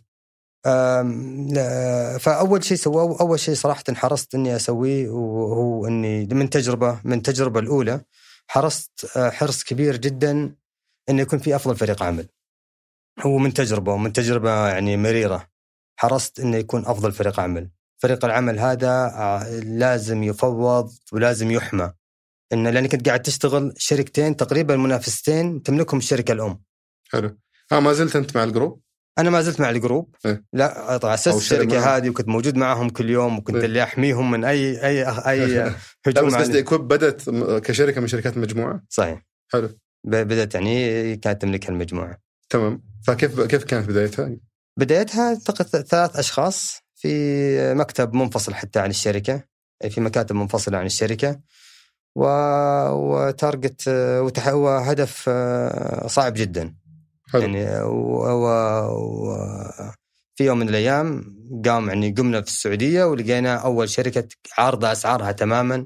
[SPEAKER 2] فأول شيء سواه أول شيء صراحة حرصت إني أسويه، وهو إني من تجربة من تجربة الأولى حرصت حرص كبير جدا إنه يكون في أفضل فريق عمل. هو من تجربة ومن تجربة يعني مريرة حرصت إنه يكون أفضل فريق عمل. فريق العمل هذا لازم يفوض ولازم يحمى، إنه لأنك كنت قاعد تشتغل شركتين تقريبا منافستين تملكهم الشركة الأم.
[SPEAKER 3] حلو. ها ما زلت أنت مع الجروب؟
[SPEAKER 2] أنا ما زلت مع الجروب.
[SPEAKER 3] إيه؟
[SPEAKER 2] لا طبعا أسست الشركة هذه وكنت موجود معهم كل يوم، وكنت إيه؟ اللي أحميهم من أي أي أي
[SPEAKER 3] هجوم. بس قصدي إكويب بدأت كشركة من شركات المجموعة.
[SPEAKER 2] صحيح.
[SPEAKER 3] حلو.
[SPEAKER 2] بدأت يعني كانت تملكها المجموعة.
[SPEAKER 3] تمام. فكيف كيف كانت بدايتها؟
[SPEAKER 2] بدايتها ثلاث أشخاص في مكتب منفصل حتى عن الشركة، في مكاتب منفصلة عن الشركة، و... وتارجت وتح... وهدف صعب جدا.
[SPEAKER 3] حلو.
[SPEAKER 2] يعني و... و... و... في يوم من الأيام قام يعني قمنا في السعودية ولقينا أول شركة عارضة أسعارها تماما،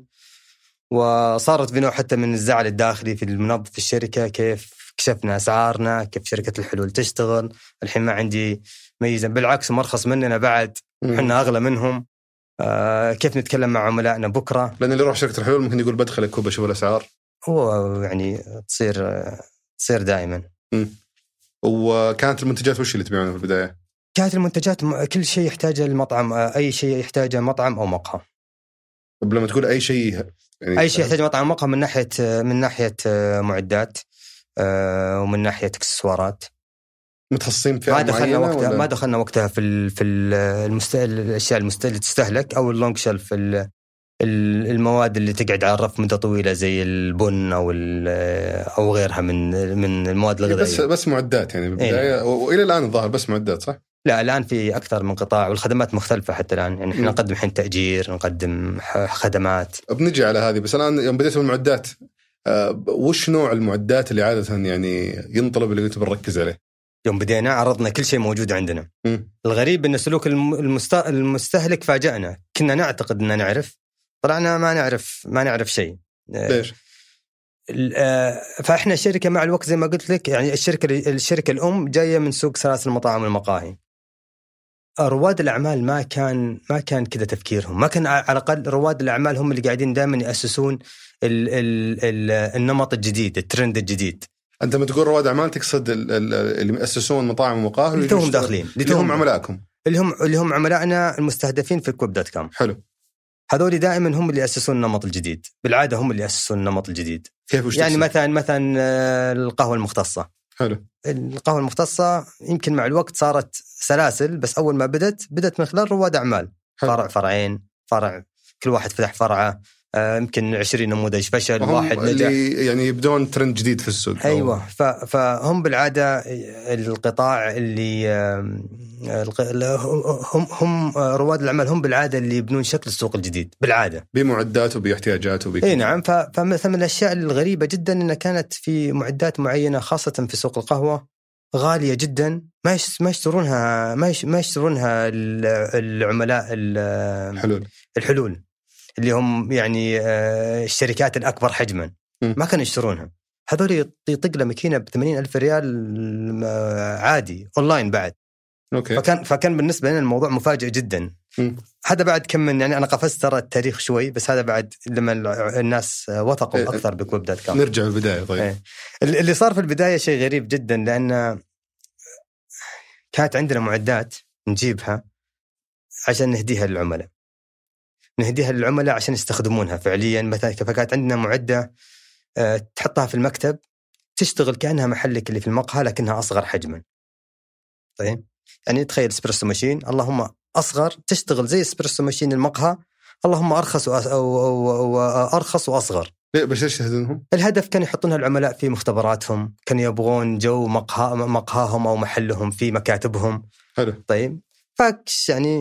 [SPEAKER 2] وصارت بنوع حتى من الزعل الداخلي في المنظف في الشركة، كيف كشفنا أسعارنا، كيف شركة الحلول تشتغل، الحين ما عندي ميزة، بالعكس مرخص مننا بعد، حنا أغلى منهم، آه كيف نتكلم مع عملائنا بكرة.
[SPEAKER 3] لأن اللي يروح شركة الحلول ممكن يقول بدخل الكوب أشوف الأسعار،
[SPEAKER 2] هو يعني تصير تصير دائما.
[SPEAKER 3] مم. وكانت المنتجات وش اللي تبيعونها في البداية؟
[SPEAKER 2] كانت المنتجات كل شيء يحتاجه المطعم، أي شيء يحتاجه مطعم أو مقهى.
[SPEAKER 3] طب لما تقول أي شيء
[SPEAKER 2] يعني أي شيء يحتاج مطعم أو مقهى، من ناحية من ناحية معدات ومن ناحية اكسسوارات،
[SPEAKER 3] متخصصين في
[SPEAKER 2] ما دخلنا وقتها ما دخلنا وقتها في ال في المست... الاشياء المستهلكه تستهلك او اللونج شيلف، المواد اللي تقعد على الرف مده طويله زي البن او او غيرها من من المواد الغذائيه.
[SPEAKER 3] بس بس معدات يعني بالبدايه. إيه؟ والى الان الظاهر بس معدات صح؟
[SPEAKER 2] لا الان في اكثر من قطاع، والخدمات مختلفه حتى الان، يعني احنا نقدم الحين تاجير، نقدم خدمات.
[SPEAKER 3] بنجي على هذه، بس الان يوم بديتوا المعدات، أه وش نوع المعدات اللي عاده يعني ينطلب اللي كنت بنركز عليه؟
[SPEAKER 2] يوم بدينا عرضنا كل شيء موجود عندنا. م. الغريب ان سلوك المستهلك فاجأنا، كنا نعتقد اننا نعرف، طلعنا ما نعرف ما نعرف شيء.
[SPEAKER 3] ليش؟
[SPEAKER 2] فاحنا الشركه مع الوقت زي ما قلت لك، يعني الشركه الشركه الام جايه من سوق سلاسل المطاعم والمقاهي. رواد الاعمال ما كان ما كان كذا تفكيرهم، ما كان على الاقل رواد الاعمال هم اللي قاعدين دائما ياسسون ال ال ال النمط الجديد، الترند الجديد.
[SPEAKER 3] أنت ما تقول رواد أعمال تقصد اللي مؤسسون مطاعم ومقاهي
[SPEAKER 2] اللي هم داخلين،
[SPEAKER 3] اللي هم عملائكم،
[SPEAKER 2] اللي هم اللي هم عملائنا المستهدفين في كوب دوت كوم.
[SPEAKER 3] حلو.
[SPEAKER 2] هذول دائما هم اللي يأسسون النمط الجديد، بالعادة هم اللي يأسسون النمط الجديد.
[SPEAKER 3] كيف وش
[SPEAKER 2] يعني
[SPEAKER 3] تقصد؟
[SPEAKER 2] مثلا مثلا القهوة المختصة.
[SPEAKER 3] حلو.
[SPEAKER 2] القهوة المختصة يمكن مع الوقت صارت سلاسل، بس أول ما بدت بدت من خلال رواد أعمال. حلو. فرع فرعين فرع، كل واحد فتح فرعه، يمكن عشرين نموذج فشل، واحد نجح،
[SPEAKER 3] يعني يبدون ترند جديد في السوق.
[SPEAKER 2] أيوة. فهم بالعادة القطاع اللي هم هم رواد الأعمال، هم بالعادة اللي يبنون شكل السوق الجديد بالعادة،
[SPEAKER 3] بمعدات وباحتياجات وب.
[SPEAKER 2] إيه نعم. فمثلا من الأشياء الغريبة جدا إن كانت في معدات معينة خاصة في سوق القهوة غالية جدا، ما ما يشترونها ما ما يشترونها العملاء
[SPEAKER 3] الحلول
[SPEAKER 2] الحلول اللي هم يعني الشركات الأكبر حجما، ما كانوا يشترونها. هذول يطق له ماكينة بثمانين ألف ريال عادي أونلاين بعد.
[SPEAKER 3] أوكي.
[SPEAKER 2] فكان فكان بالنسبة لنا الموضوع مفاجئ جدا. م. هذا بعد كم من يعني أنا قفزت ترى التاريخ شوي، بس هذا بعد لما الناس وثقوا
[SPEAKER 3] إيه
[SPEAKER 2] أكثر بكوب دوت كوم.
[SPEAKER 3] نرجع البداية. طيب
[SPEAKER 2] إيه. اللي صار في البداية شيء غريب جدا، لأن كانت عندنا معدات نجيبها عشان نهديها للعملاء نهديها للعملاء عشان يستخدمونها فعليا. مثلا فكانت عندنا معدة أه تحطها في المكتب تشتغل كأنها محلك اللي في المقهى لكنها أصغر حجما. طيب يعني تخيل اسبريسو ماشين، اللهم أصغر، تشتغل زي اسبريسو ماشين المقهى، اللهم أرخص وأس... أو... أو... أو... أرخص وأصغر.
[SPEAKER 3] بس ايش يهدونهم؟
[SPEAKER 2] الهدف كان يحطونها العملاء في مختبراتهم، كانوا يبغون جو مقهى مقهاهم أو محلهم في مكاتبهم.
[SPEAKER 3] حلو.
[SPEAKER 2] طيب فاكش يعني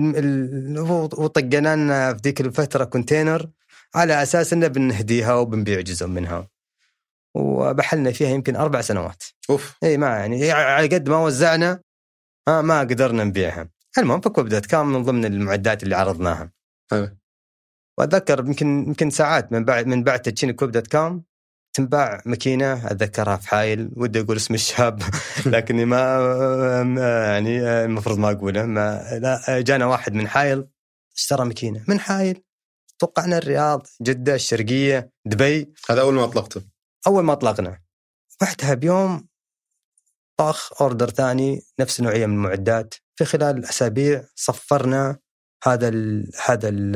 [SPEAKER 2] وطقنا لنا في ذيك الفترة كونتينر على أساس إنه بنهديها وبنبيع جزء منها، وبحلنا فيها يمكن أربع سنوات.
[SPEAKER 3] أوف.
[SPEAKER 2] إيه ما يعني على قد ما وزعنا آه ما قدرنا نبيعها. المهم فكوب دوت كوم من ضمن المعدات اللي عرضناها.
[SPEAKER 3] حلو.
[SPEAKER 2] وأتذكر يمكن يمكن ساعات من بعد من بعد تدشين كوب دوت كوم تنباع ماكينة، أتذكرها في حايل، ودي أقول اسم الشاب لكني ما يعني المفروض ما أقوله. ما لا جانا واحد من حايل اشترى ماكينة من حايل، توقعنا الرياض، جدة، الشرقية، دبي.
[SPEAKER 3] هذا أول ما أطلقته.
[SPEAKER 2] أول ما أطلقنا بعدها بيوم طاخ أوردر ثاني نفس النوعية من المعدات في خلال أسابيع صفرنا هذا ال هذا ال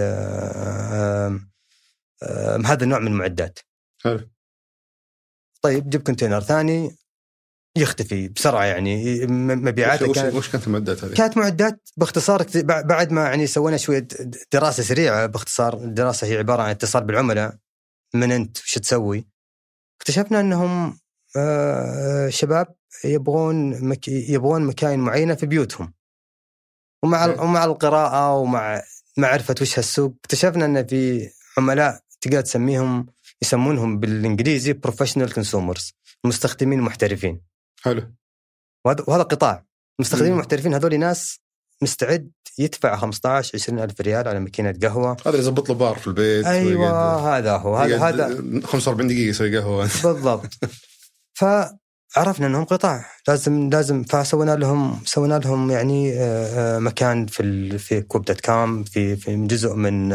[SPEAKER 2] هذا النوع من المعدات.
[SPEAKER 3] حلو.
[SPEAKER 2] طيب جيب كونتينر ثاني يختفي بسرعة، يعني مبيعاته
[SPEAKER 3] وش
[SPEAKER 2] كانت
[SPEAKER 3] وش كانت المعدات هذه؟
[SPEAKER 2] كانت معدات باختصار بعد ما يعني سوينا شوية دراسة سريعة. باختصار الدراسة هي عبارة عن اتصال بالعملاء، من أنت وش تسوي. اكتشفنا أنهم شباب يبغون مك... يبغون مكاين معينة في بيوتهم، ومع ال... ومع القراءة ومع معرفة وش هالسوق اكتشفنا أن في عملاء تقدر تسميهم يسمونهم بالإنجليزي professional consumers، مستخدمين محترفين.
[SPEAKER 3] حلو.
[SPEAKER 2] وهذا وهذا قطاع مستخدمين محترفين. هذول ناس مستعد يدفع خمسة عشر عشرين ألف ريال على ماكينة قهوة.
[SPEAKER 3] هذا يزبط له بار في البيت.
[SPEAKER 2] أيوة هذا هو هذا هذا
[SPEAKER 3] خمسة وأربعين دقيقة يسوي قهوة.
[SPEAKER 2] بالضبط. فعرفنا أنهم قطاع لازم لازم فسوينا لهم سوينا لهم يعني مكان في في كوب دوت كوم، في في جزء من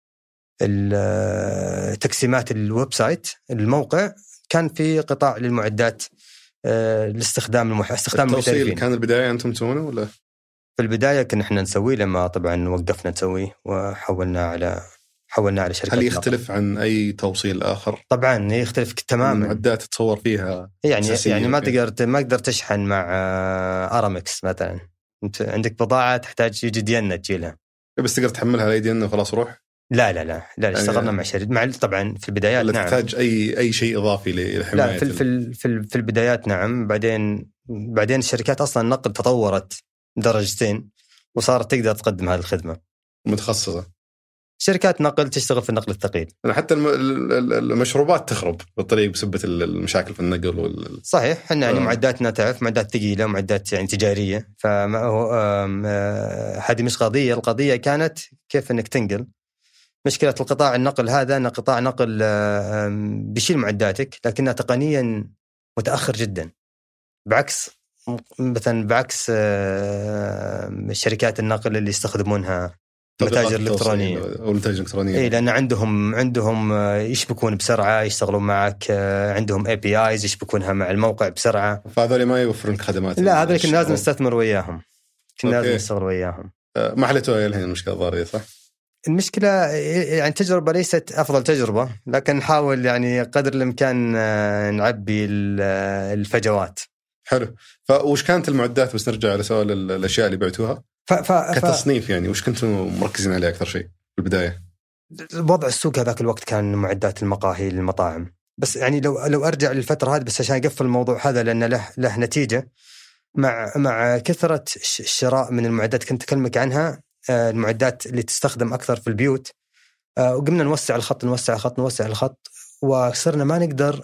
[SPEAKER 2] التقسيمات الويب سايت الموقع كان في قطاع للمعدات الاستخدام المح... استخدام
[SPEAKER 3] المحترفين.
[SPEAKER 2] المحترفين.
[SPEAKER 3] كان البداية أنتم تسوونه ولا؟
[SPEAKER 2] في البداية كنا إحنا نسويه، لما طبعا وقفنا نسويه وحولنا على حولنا على شركة.
[SPEAKER 3] هل يختلف عن أي توصيل آخر؟
[SPEAKER 2] طبعا يختلف تماما.
[SPEAKER 3] المعدات تتصور فيها
[SPEAKER 2] يعني يعني ما تقدر ما تقدر تشحن مع أرامكس مثلا. أنت عندك بضاعة تحتاج يجي دينا تجيلها،
[SPEAKER 3] بس تقدر تحملها على دينا وخلاص روح.
[SPEAKER 2] لا لا لا لا اشتغلنا مع شركة مع طبعا في البدايات نعم.
[SPEAKER 3] تحتاج أي أي شيء إضافي للحماية.
[SPEAKER 2] لا في في في في البدايات نعم. بعدين بعدين الشركات أصلا النقل تطورت درجتين وصارت تقدر تقدم هذه الخدمة.
[SPEAKER 3] متخصصة.
[SPEAKER 2] شركات نقل تشتغل في النقل الثقيل.
[SPEAKER 3] أنا حتى المشروبات تخرب بالطريق بسبة المشاكل في النقل وال...
[SPEAKER 2] صحيح. إحنا يعني معداتنا تعرف معدات ثقيلة ومعدات يعني تجارية، فهذه مش قضية. القضية كانت كيف إنك تنقل. مشكلة القطاع النقل هذا أن قطاع نقل بيشيل معداتك لكنها تقنيا متأخر جدا، بعكس مثلا بعكس شركات النقل اللي يستخدمونها متاجر إلكترونية
[SPEAKER 3] أو متاجر إلكترونية.
[SPEAKER 2] إيه، لأن عندهم عندهم يشبكون بسرعة، يشتغلون معك، عندهم إيه بي آيز يشبكونها مع الموقع بسرعة.
[SPEAKER 3] فهذول ما يوفرون خدمات.
[SPEAKER 2] لا هذول كنا لازم نستثمر وياهم، كنا لازم نشتغل وياهم.
[SPEAKER 3] ما حلتوها الحين المشكلة ضارية صح؟
[SPEAKER 2] المشكلة يعني تجربة ليست أفضل تجربة، لكن نحاول يعني قدر الإمكان نعبي الفجوات.
[SPEAKER 3] حلو. فوش كانت المعدات، بس نرجع على سؤال الأشياء اللي بعتوها
[SPEAKER 2] ف... ف...
[SPEAKER 3] كتصنيف يعني وش كنتم مركزين عليه أكثر شيء في البداية؟
[SPEAKER 2] وضع السوق هذاك الوقت كان معدات المقاهي للمطاعم بس. يعني لو لو أرجع للفترة هذه بس عشان أقفل الموضوع هذا لأن له له نتيجة. مع مع كثرة الشراء من المعدات كنت أكلمك عنها، المعدات اللي تستخدم أكثر في البيوت، وقمنا نوسع الخط نوسع الخط نوسع الخط وصرنا ما نقدر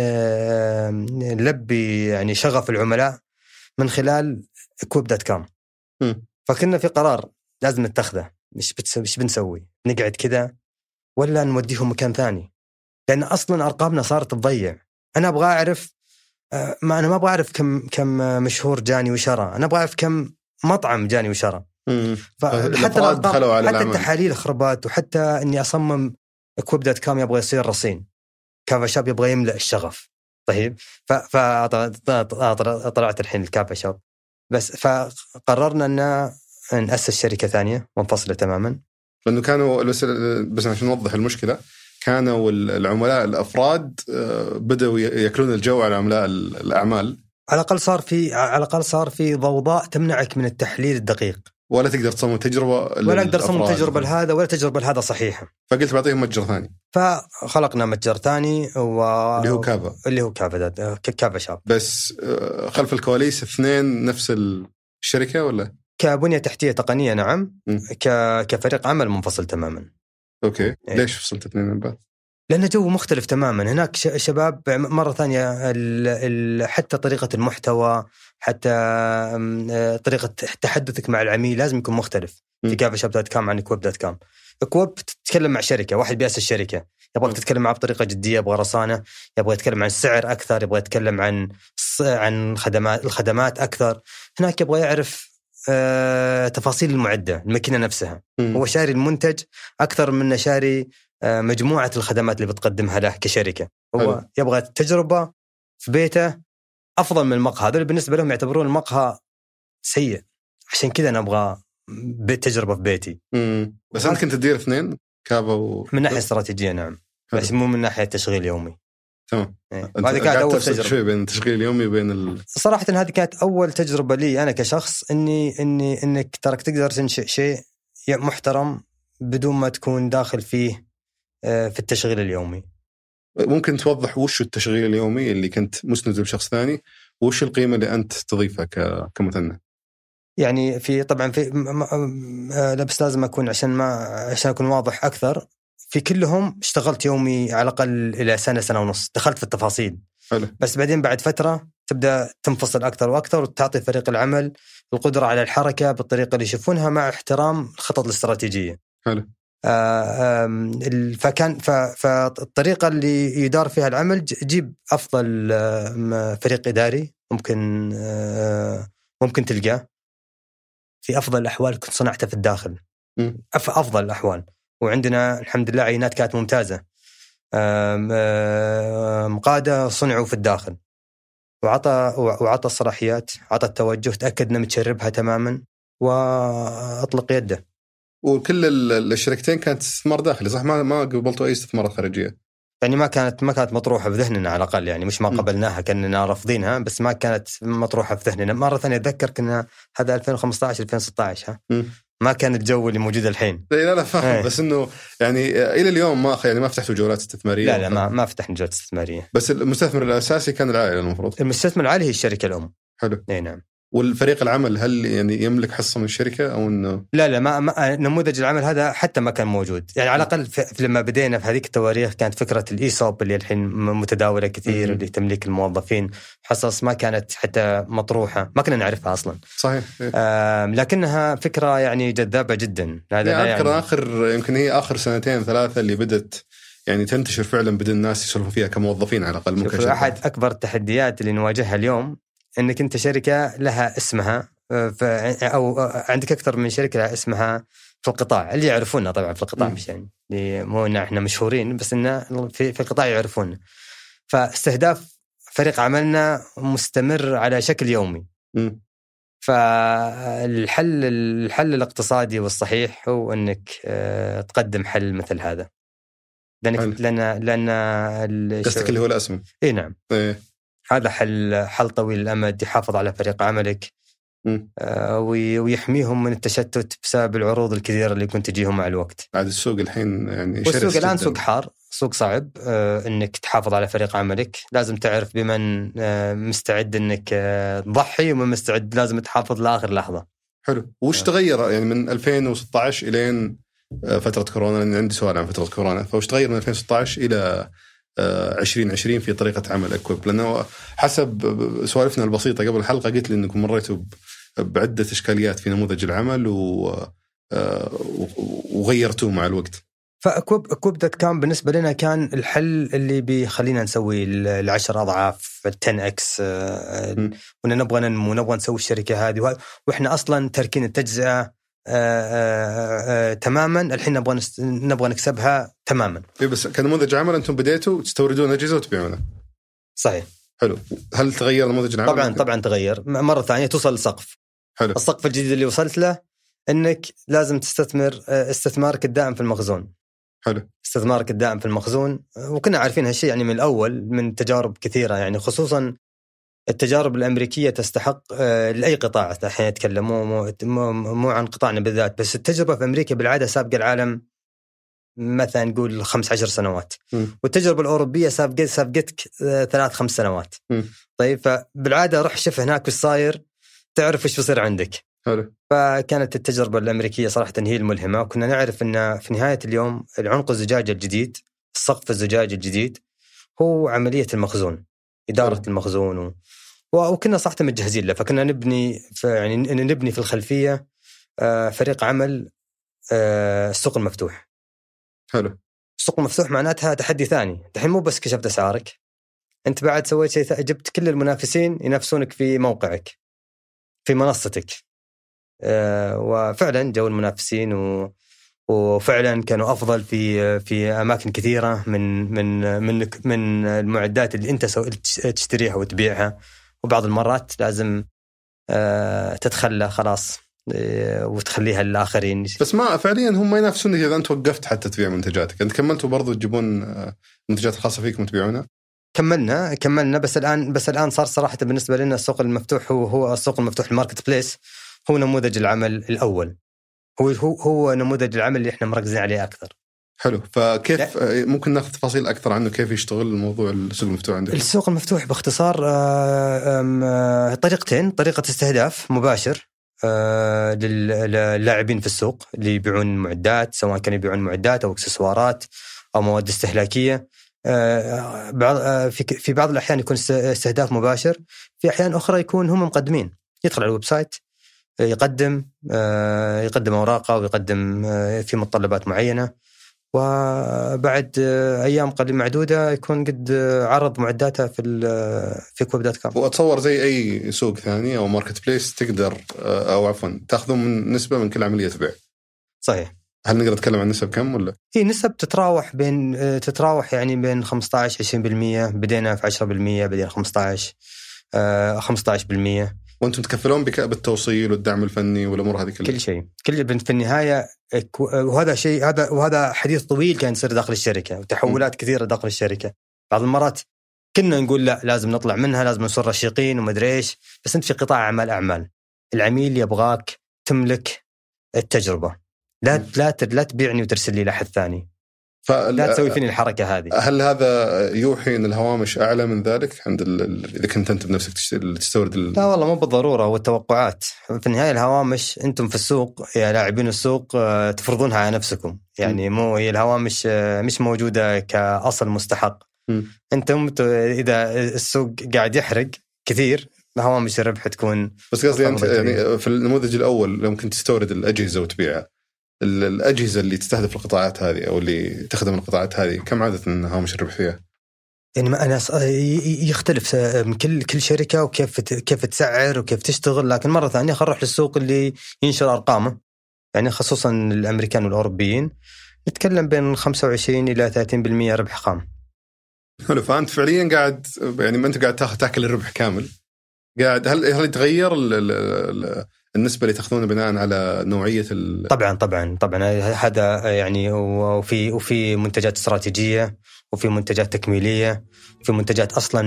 [SPEAKER 2] نلبي يعني شغف العملاء من خلال كوب دوت كوم. فكنا في قرار لازم نتخذه، مش بتسوي مش بنسوي نقعد كذا ولا نوديهم مكان ثاني، لأن أصلا أرقامنا صارت تضيع. أنا أبغى أعرف، ما أنا ما أبغى أعرف كم كم مشهور جاني وشرى، أنا أبغى أعرف كم مطعم جاني وشرى. فحتى الأرقام حتى التحاليل خربات، وحتى إني أصمم كوب دوت كوم يبغى يصير رصين، كافا شاب يبغى يملأ الشغف. طيب فطلعت الحين الكافا شاب بس. فقررنا أن نأسس شركة ثانية منفصلة تماما،
[SPEAKER 3] لأنه كانوا بس عشان نوضح المشكلة، كانوا العملاء الأفراد بدأوا يأكلون الجو على عملاء الأعمال.
[SPEAKER 2] على الأقل صار في على الأقل صار في ضوضاء تمنعك من التحليل الدقيق،
[SPEAKER 3] ولا تقدر تصمم تجربة
[SPEAKER 2] ولا أقدر أصمم تجربة لهذا ولا تجربة لهذا صحيحة.
[SPEAKER 3] فقلت بعطيهم متجر ثاني،
[SPEAKER 2] فخلقنا متجر ثاني و...
[SPEAKER 3] اللي هو كافا
[SPEAKER 2] اللي هو كافا كافا شاب.
[SPEAKER 3] بس خلف الكواليس اثنين نفس الشركة ولا
[SPEAKER 2] كبنية تحتية تقنية؟ نعم. ك... كفريق عمل منفصل تماما.
[SPEAKER 3] أوكي. إيه؟ ليش فصلت اثنين من بعض؟
[SPEAKER 2] لأنه جو مختلف تماما. هناك شباب مرة ثانية ال... ال... حتى طريقة المحتوى، حتى طريقة تحدثك مع العميل لازم يكون مختلف. م. في كافا شاب دوت كوم عن كوب دوت كوم. كوب تتكلم مع شركة، واحد بيأسس الشركة يبغى تتكلم معه بطريقة جدية، يبغى رصانة، يبغى يتكلم عن السعر أكثر، يبغى يتكلم عن عن خدمات الخدمات أكثر. هناك يبغى يعرف أه... تفاصيل المعدة، الماكينة نفسها. م. هو شاري المنتج أكثر من شاري أه... مجموعة الخدمات اللي بتقدمها له كشركة. هو حلو. يبغى تجربة في بيته أفضل من المقهى. هذول بالنسبة لهم يعتبرون المقهى سيء، عشان كذا نبغى تجربة في بيتي.
[SPEAKER 3] مم. بس أنت كنت تدير اثنين كابا و...
[SPEAKER 2] من ناحية استراتيجية نعم، بس مو من ناحية تشغيل يومي.
[SPEAKER 3] تمام.
[SPEAKER 2] إيه. هذه كانت أول تجربة.
[SPEAKER 3] شوي بين التشغيل اليومي وبين ال...
[SPEAKER 2] صراحة هذه كانت أول تجربة لي أنا كشخص إني إني إنك ترك تقدر تنشئ شيء محترم بدون ما تكون داخل فيه في التشغيل اليومي.
[SPEAKER 3] ممكن توضح وش التشغيل اليومي اللي كنت مسند بشخص ثاني، وش القيمة اللي أنت تضيفها كمثنى؟
[SPEAKER 2] يعني في طبعا في لا بس لازم أكون عشان ما عشان أكون واضح أكثر. في كلهم اشتغلت يومي على الأقل إلى سنة سنة ونص، دخلت في التفاصيل.
[SPEAKER 3] حلو.
[SPEAKER 2] بس بعدين بعد فترة تبدأ تنفصل أكثر وأكثر وتعطي فريق العمل القدرة على الحركة بالطريقة اللي يشوفونها مع احترام الخطط الاستراتيجية.
[SPEAKER 3] حلو.
[SPEAKER 2] آه فكان فالطريقة اللي يدار فيها العمل جيب أفضل فريق إداري ممكن آه ممكن تلقاه في أفضل الأحوال كنت صنعته في الداخل.
[SPEAKER 3] م.
[SPEAKER 2] أفضل الأحوال، وعندنا الحمد لله عينات كانت ممتازة. مقادة صنعوا في الداخل، وعطى وعطى الصلاحيات، عطى التوجه، تأكدنا متشربها تماما وأطلق يده.
[SPEAKER 3] وكل الشركتين كانت استثمار داخلي صح؟ ما ما قبلتوا أي استثمارات خارجية؟
[SPEAKER 2] يعني ما كانت ما كانت مطروحة في ذهننا على الأقل، يعني مش ما قبلناها كأننا رافضينها، بس ما كانت مطروحة في ذهننا. مرة ثانية أتذكر كنا هذا ألفين وخمسة عشر ألفين وستة عشر ها
[SPEAKER 3] م.
[SPEAKER 2] ما كان الجو اللي موجود الحين.
[SPEAKER 3] لا لا فاهم. بس إنه يعني إلى اليوم ما يعني ما فتحتوا جولات استثمارية؟
[SPEAKER 2] لا لا ما ما فتحنا جولات استثمارية.
[SPEAKER 3] بس المستثمر الأساسي كان العائلة المفروض.
[SPEAKER 2] المستثمر العائلي هي الشركة الأم.
[SPEAKER 3] حلو.
[SPEAKER 2] اي نعم.
[SPEAKER 3] والفريق العمل هل يعني يملك حصة من الشركة أو إنه؟
[SPEAKER 2] لا لا ما, ما نموذج العمل هذا حتى ما كان موجود. يعني على الأقل لما بدينا في هذيك التواريخ كانت فكرة الإيسوب اللي الحين متداولة كثير، اللي تملك الموظفين حصص، ما كانت حتى مطروحة، ما كنا نعرفها أصلا.
[SPEAKER 3] صحيح.
[SPEAKER 2] آه لكنها فكرة يعني جذابة جدا.
[SPEAKER 3] هذا يعني أذكر يعني آخر يمكن هي آخر سنتين ثلاثة اللي بدت يعني تنتشر فعلا، بدأ الناس يسولفون فيها كموظفين على الأقل. ممكن
[SPEAKER 2] أحد أكبر التحديات اللي نواجهها اليوم إنك أنت شركة لها اسمها أو عندك أكثر من شركة لها اسمها في القطاع، اللي يعرفوننا طبعا في القطاع، مش يعني مو إن إحنا مشهورين، بس إنه في في القطاع يعرفوننا. فاستهداف فريق عملنا مستمر على شكل يومي.
[SPEAKER 3] م.
[SPEAKER 2] فالحل الحل الاقتصادي والصحيح هو إنك تقدم حل مثل هذا، لأنك لأن لأن
[SPEAKER 3] قصدك اللي هو الأسهم.
[SPEAKER 2] إيه نعم.
[SPEAKER 3] إيه.
[SPEAKER 2] هذا حل حل طويل الأمد يحافظ على فريق عملك آه ويحميهم من التشتت بسبب العروض الكثيرة اللي كنت تجيهم مع الوقت.
[SPEAKER 3] بعد السوق الحين يعني
[SPEAKER 2] والسوق الآن سوق حار، سوق صعب. آه إنك تحافظ على فريق عملك لازم تعرف بمن آه مستعد إنك آه تضحي ومن مستعد لازم تحافظ لآخر لحظة.
[SPEAKER 3] حلو. وش آه. تغير يعني من ألفين وستة عشر إلين آه فترة كورونا؟ لأن عندي سؤال عن فترة كورونا. فوش تغير من ألفين وستة عشر إلى عشرين عشرين في طريقة عمل أكويب؟ لأنه حسب سوالفنا البسيطة قبل الحلقة قلت لي أنكم مريتوا بعدة إشكاليات في نموذج العمل و... وغيرتوه مع الوقت.
[SPEAKER 2] فأكويب أكويب دوت كام بالنسبة لنا كان الحل اللي بيخلينا نسوي العشر أضعاف التن إكس، ونبغى ننمو، نبغى نسوي الشركة هذه، وإحنا أصلا تركين التجزئة آآ آآ تماما. الحين نبغى نست... نبغى نكسبها تماما.
[SPEAKER 3] إيه بس كنموذج عمل أنتم بديتوا تستوردون أجهزة وتبيعونها.
[SPEAKER 2] صحيح.
[SPEAKER 3] حلو. هل تغير نموذج العمل؟
[SPEAKER 2] طبعا ممكن؟ طبعا تغير. مرة ثانية توصل لسقف.
[SPEAKER 3] حلو.
[SPEAKER 2] السقف الجديد اللي وصلت له إنك لازم تستثمر استثمارك الدائم في المخزون.
[SPEAKER 3] حلو.
[SPEAKER 2] استثمارك الدائم في المخزون، وكنا عارفين هالشيء يعني من الأول من تجارب كثيرة، يعني خصوصا التجارب الأمريكية تستحق لأي قطاع. الحين أتكلم مو, مو, مو عن قطاعنا بالذات، بس التجربة في أمريكا بالعادة سابقة العالم مثلا نقول خمس عشر سنوات،
[SPEAKER 3] م.
[SPEAKER 2] والتجربة الأوروبية سابقت سابقتك ثلاث خمس سنوات.
[SPEAKER 3] م.
[SPEAKER 2] طيب فبالعادة روح شوف هناك وش صاير تعرف وش بيصير عندك.
[SPEAKER 3] حلو.
[SPEAKER 2] فكانت التجربة الأمريكية صراحة هي الملهمة، وكنا نعرف أن في نهاية اليوم العنق الزجاج الجديد، السقف الزجاج الجديد هو عملية المخزون، إدارة حلو. المخزون و... وكنا صحت متجهزين له. فكنا نبني في يعني نبني في الخلفية فريق عمل السوق المفتوح.
[SPEAKER 3] حلو.
[SPEAKER 2] السوق المفتوح معناتها تحدي ثاني. الحين مو بس كشفت أسعارك، أنت بعد سويت شيء، جبت كل المنافسين ينافسونك في موقعك في منصتك. وفعلا جو المنافسين و... وفعلا كانوا أفضل في في أماكن كثيرة من من من من المعدات اللي أنت تشتريها وتبيعها. وبعض المرات لازم تتخلى خلاص وتخليها للآخرين.
[SPEAKER 3] بس ما فعليا هم ما ينافسونك إذا أنت وقفت حتى تبيع منتجاتك، أنت كملتوا برضو تجيبون منتجات خاصة فيكم تبيعونها؟
[SPEAKER 2] كملنا كملنا بس الآن بس الآن صار صراحة بالنسبة لنا السوق المفتوح هو هو السوق المفتوح الماركت بليس هو نموذج العمل الأول، هو هو هو نموذج العمل اللي إحنا مركزين عليه أكثر.
[SPEAKER 3] حلو. فكيف لا. ممكن ناخذ تفاصيل أكثر عنه، كيف يشتغل الموضوع السوق المفتوح عندك؟
[SPEAKER 2] السوق المفتوح باختصار طريقتين، طريقة استهداف مباشر للاعبين في السوق اللي يبيعون معدات، سواء كانوا يبيعون معدات أو اكسسوارات أو مواد استهلاكية. في في بعض الأحيان يكون استهداف مباشر، في أحيان أخرى يكون هم مقدمين، يدخل على الويب سايت يقدم يقدم أوراقه ويقدم في متطلبات معينة، وبعد أيام قليل معدودة يكون قد عرض معداته في في كويب دوت كوم.
[SPEAKER 3] وأتصور زي أي سوق ثاني أو ماركت بليس تقدر أو عفوا تأخذون من نسبة من كل عملية بيع.
[SPEAKER 2] صحيح.
[SPEAKER 3] هل نقدر نتكلم عن نسب كم ولا؟
[SPEAKER 2] هي نسب تتراوح بين تتراوح يعني بين خمسة عشر عشرين بالمية، بدينا في عشرة بالمية، بدينا خمسة عشر خمسة عشر بالمية.
[SPEAKER 3] وأنتم تكفلون بالتوصيل والدعم الفني والأمور هذه كلها؟
[SPEAKER 2] كل شيء كل في النهاية. وهذا شيء هذا وهذا حديث طويل كان يصير داخل الشركة وتحولات م. كثيرة داخل الشركة. بعض المرات كنا نقول لا لازم نطلع منها، لازم نصير رشيقين ومدري إيش، بس أنت في قطاع أعمال أعمال العميل يبغاك تملك التجربة، لا م. لا لا تبيعني وترسل لي لأحد ثاني، لا تسوي فيني الحركة هذه.
[SPEAKER 3] هل هذا يوحي أن الهوامش أعلى من ذلك عند ال... إذا كنت أنت بنفسك تستورد ال...
[SPEAKER 2] لا والله مو بالضرورة، والتوقعات في النهاية الهوامش أنتم في السوق يا لاعبين السوق تفرضونها على نفسكم، يعني مو هي الهوامش مش موجودة كأصل مستحق. م. أنتم إذا السوق قاعد يحرق كثير هوامش الربح تكون.
[SPEAKER 3] بس قصدي أنت يعني في النموذج الأول لو ممكن تستورد الأجهزة وتبيعها، الأجهزة اللي تستهدف القطاعات هذه أو اللي تخدم القطاعات هذه كم عادة هامش الربح فيها؟
[SPEAKER 2] يعني ما أنا يختلف من كل كل شركة وكيف كيف تسعر وكيف تشتغل، لكن مرة ثانية خل نروح للسوق اللي ينشر أرقامه، يعني خصوصا الأمريكان والأوروبيين نتكلم بين خمسة وعشرين إلى ثلاثين بالمية ربح خام.
[SPEAKER 3] حلو. فأنت فعليا قاعد يعني ما أنت قاعد تاخذ تاكل الربح كامل، قاعد هل هل يتغير ال ال النسبة اللي تأخذونه بناء على نوعية ال...
[SPEAKER 2] طبعا طبعا طبعا هذا يعني، وفي وفي منتجات استراتيجية وفي منتجات تكميلية وفي منتجات أصلا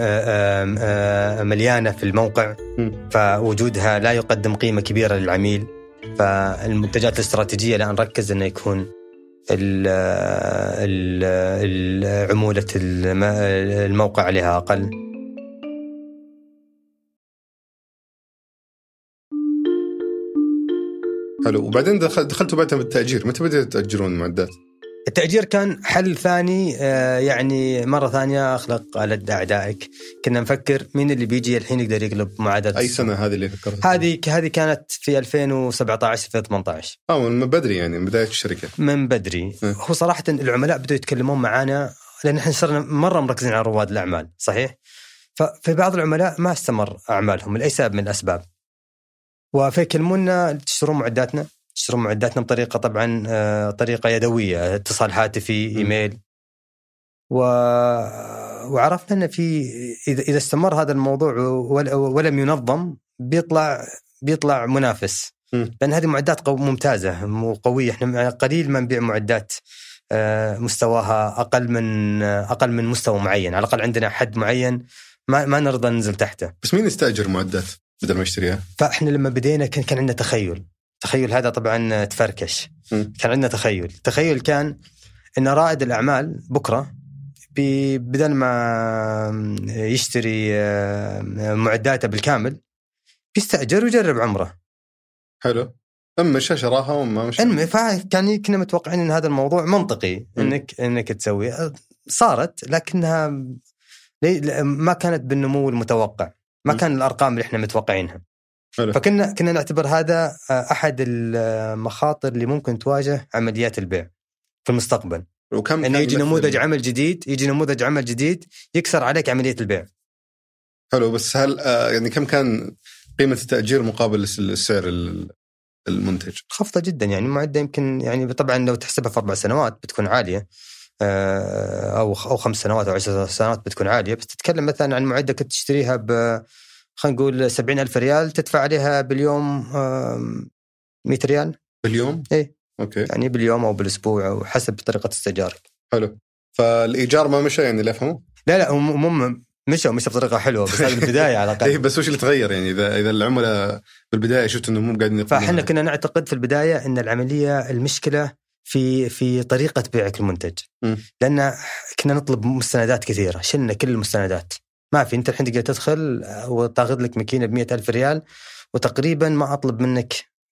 [SPEAKER 2] مليانة في الموقع م. فوجودها لا يقدم قيمة كبيرة للعميل. فالمنتجات الاستراتيجية لا نركز أنه يكون عمولة الموقع عليها أقل.
[SPEAKER 3] حلو. وبعدين دخل دخلتوا بعدها بالتأجير، متى بدأتوا تأجرون المعدات؟
[SPEAKER 2] التأجير كان حل ثاني، آه يعني مرة ثانية أخلق على أعدائك. كنا نفكر مين اللي بيجي الحين يقدر يقلب معادلة.
[SPEAKER 3] أي سنة هذه اللي فكرت؟
[SPEAKER 2] هذه هذه كانت في ألفين وسبعة عشر ألفين وثمانية عشر.
[SPEAKER 3] آه من بدري يعني من بداية الشركة.
[SPEAKER 2] من بدري. م. هو صراحة العملاء بدأوا يتكلمون معانا لأن إحنا صرنا مرة مركزين على رواد الأعمال، صحيح؟ ففي بعض العملاء ما استمر أعمالهم لأي سبب من الأسباب، وفيكلمونا تشترون معداتنا تشترون معداتنا بطريقة طبعا طريقة يدوية، اتصال هاتفي، إيميل، و... وعرفنا أن في إذا إذا استمر هذا الموضوع ولم ينظم بيطلع بيطلع منافس، لأن هذه معدات ممتازة وقوية. إحنا قليل ما نبيع معدات مستواها أقل من أقل من مستوى معين، على الأقل عندنا حد معين ما ما نرضى ننزل تحته.
[SPEAKER 3] بس مين يستأجر معدات بدل ما يشتريها؟
[SPEAKER 2] فإحنا لما بدينا كان كان عندنا تخيل تخيل هذا طبعا تفركش. م. كان عندنا تخيل تخيل كان إن رائد الأعمال بكرة بدل ما يشتري معداته بالكامل بيستأجر ويجرب عمره.
[SPEAKER 3] حلو. أما مش شراها وما مش
[SPEAKER 2] أنمي. فكان كنا متوقعين إن هذا الموضوع منطقي م. إنك إنك تسوي، صارت لكنها ما كانت بالنمو المتوقع، ما م. كان الأرقام اللي إحنا متوقعينها. حلو. فكنا كنا نعتبر هذا أحد المخاطر اللي ممكن تواجه عمليات البيع في المستقبل.
[SPEAKER 3] وكم
[SPEAKER 2] إنه يجي نموذج عمل جديد يجي نموذج عمل جديد يكسر عليك عملية البيع.
[SPEAKER 3] حلو. بس هل يعني كم كان قيمة التأجير مقابل السعر المنتج؟
[SPEAKER 2] خفضة جدا، يعني معدة يمكن يعني طبعا لو تحسبها في أربع سنوات بتكون عالية، أو أو خمس سنوات أو عشر سنوات بتكون عالية. بس تتكلم مثلا عن معدة كنت تشتريها ب خلينا نقول سبعين ألف ريال تدفع عليها باليوم مية ريال
[SPEAKER 3] باليوم.
[SPEAKER 2] ايه
[SPEAKER 3] اوكي،
[SPEAKER 2] يعني باليوم او بالاسبوع او حسب طريقه استئجارك.
[SPEAKER 3] حلو. فالايجار ما مشى يعني اللي افهمه؟
[SPEAKER 2] لا لا هم مشوا مش بطريقه حلوه، بس هذه البدايه على الاقل.
[SPEAKER 3] ايه بس وش اللي تغير يعني اذا اذا العملاء بالبدايه شفت انه مو قاعدين يقبلون؟
[SPEAKER 2] فاحنا كنا نعتقد في البدايه ان العمليه المشكله في في طريقه بيعك المنتج، م. لان كنا نطلب مستندات كثيره، شلنا كل المستندات. ما في، انت الحين تقدر تدخل وتاخذ لك ماكينه بمئة ألف ريال وتقريبا ما اطلب منك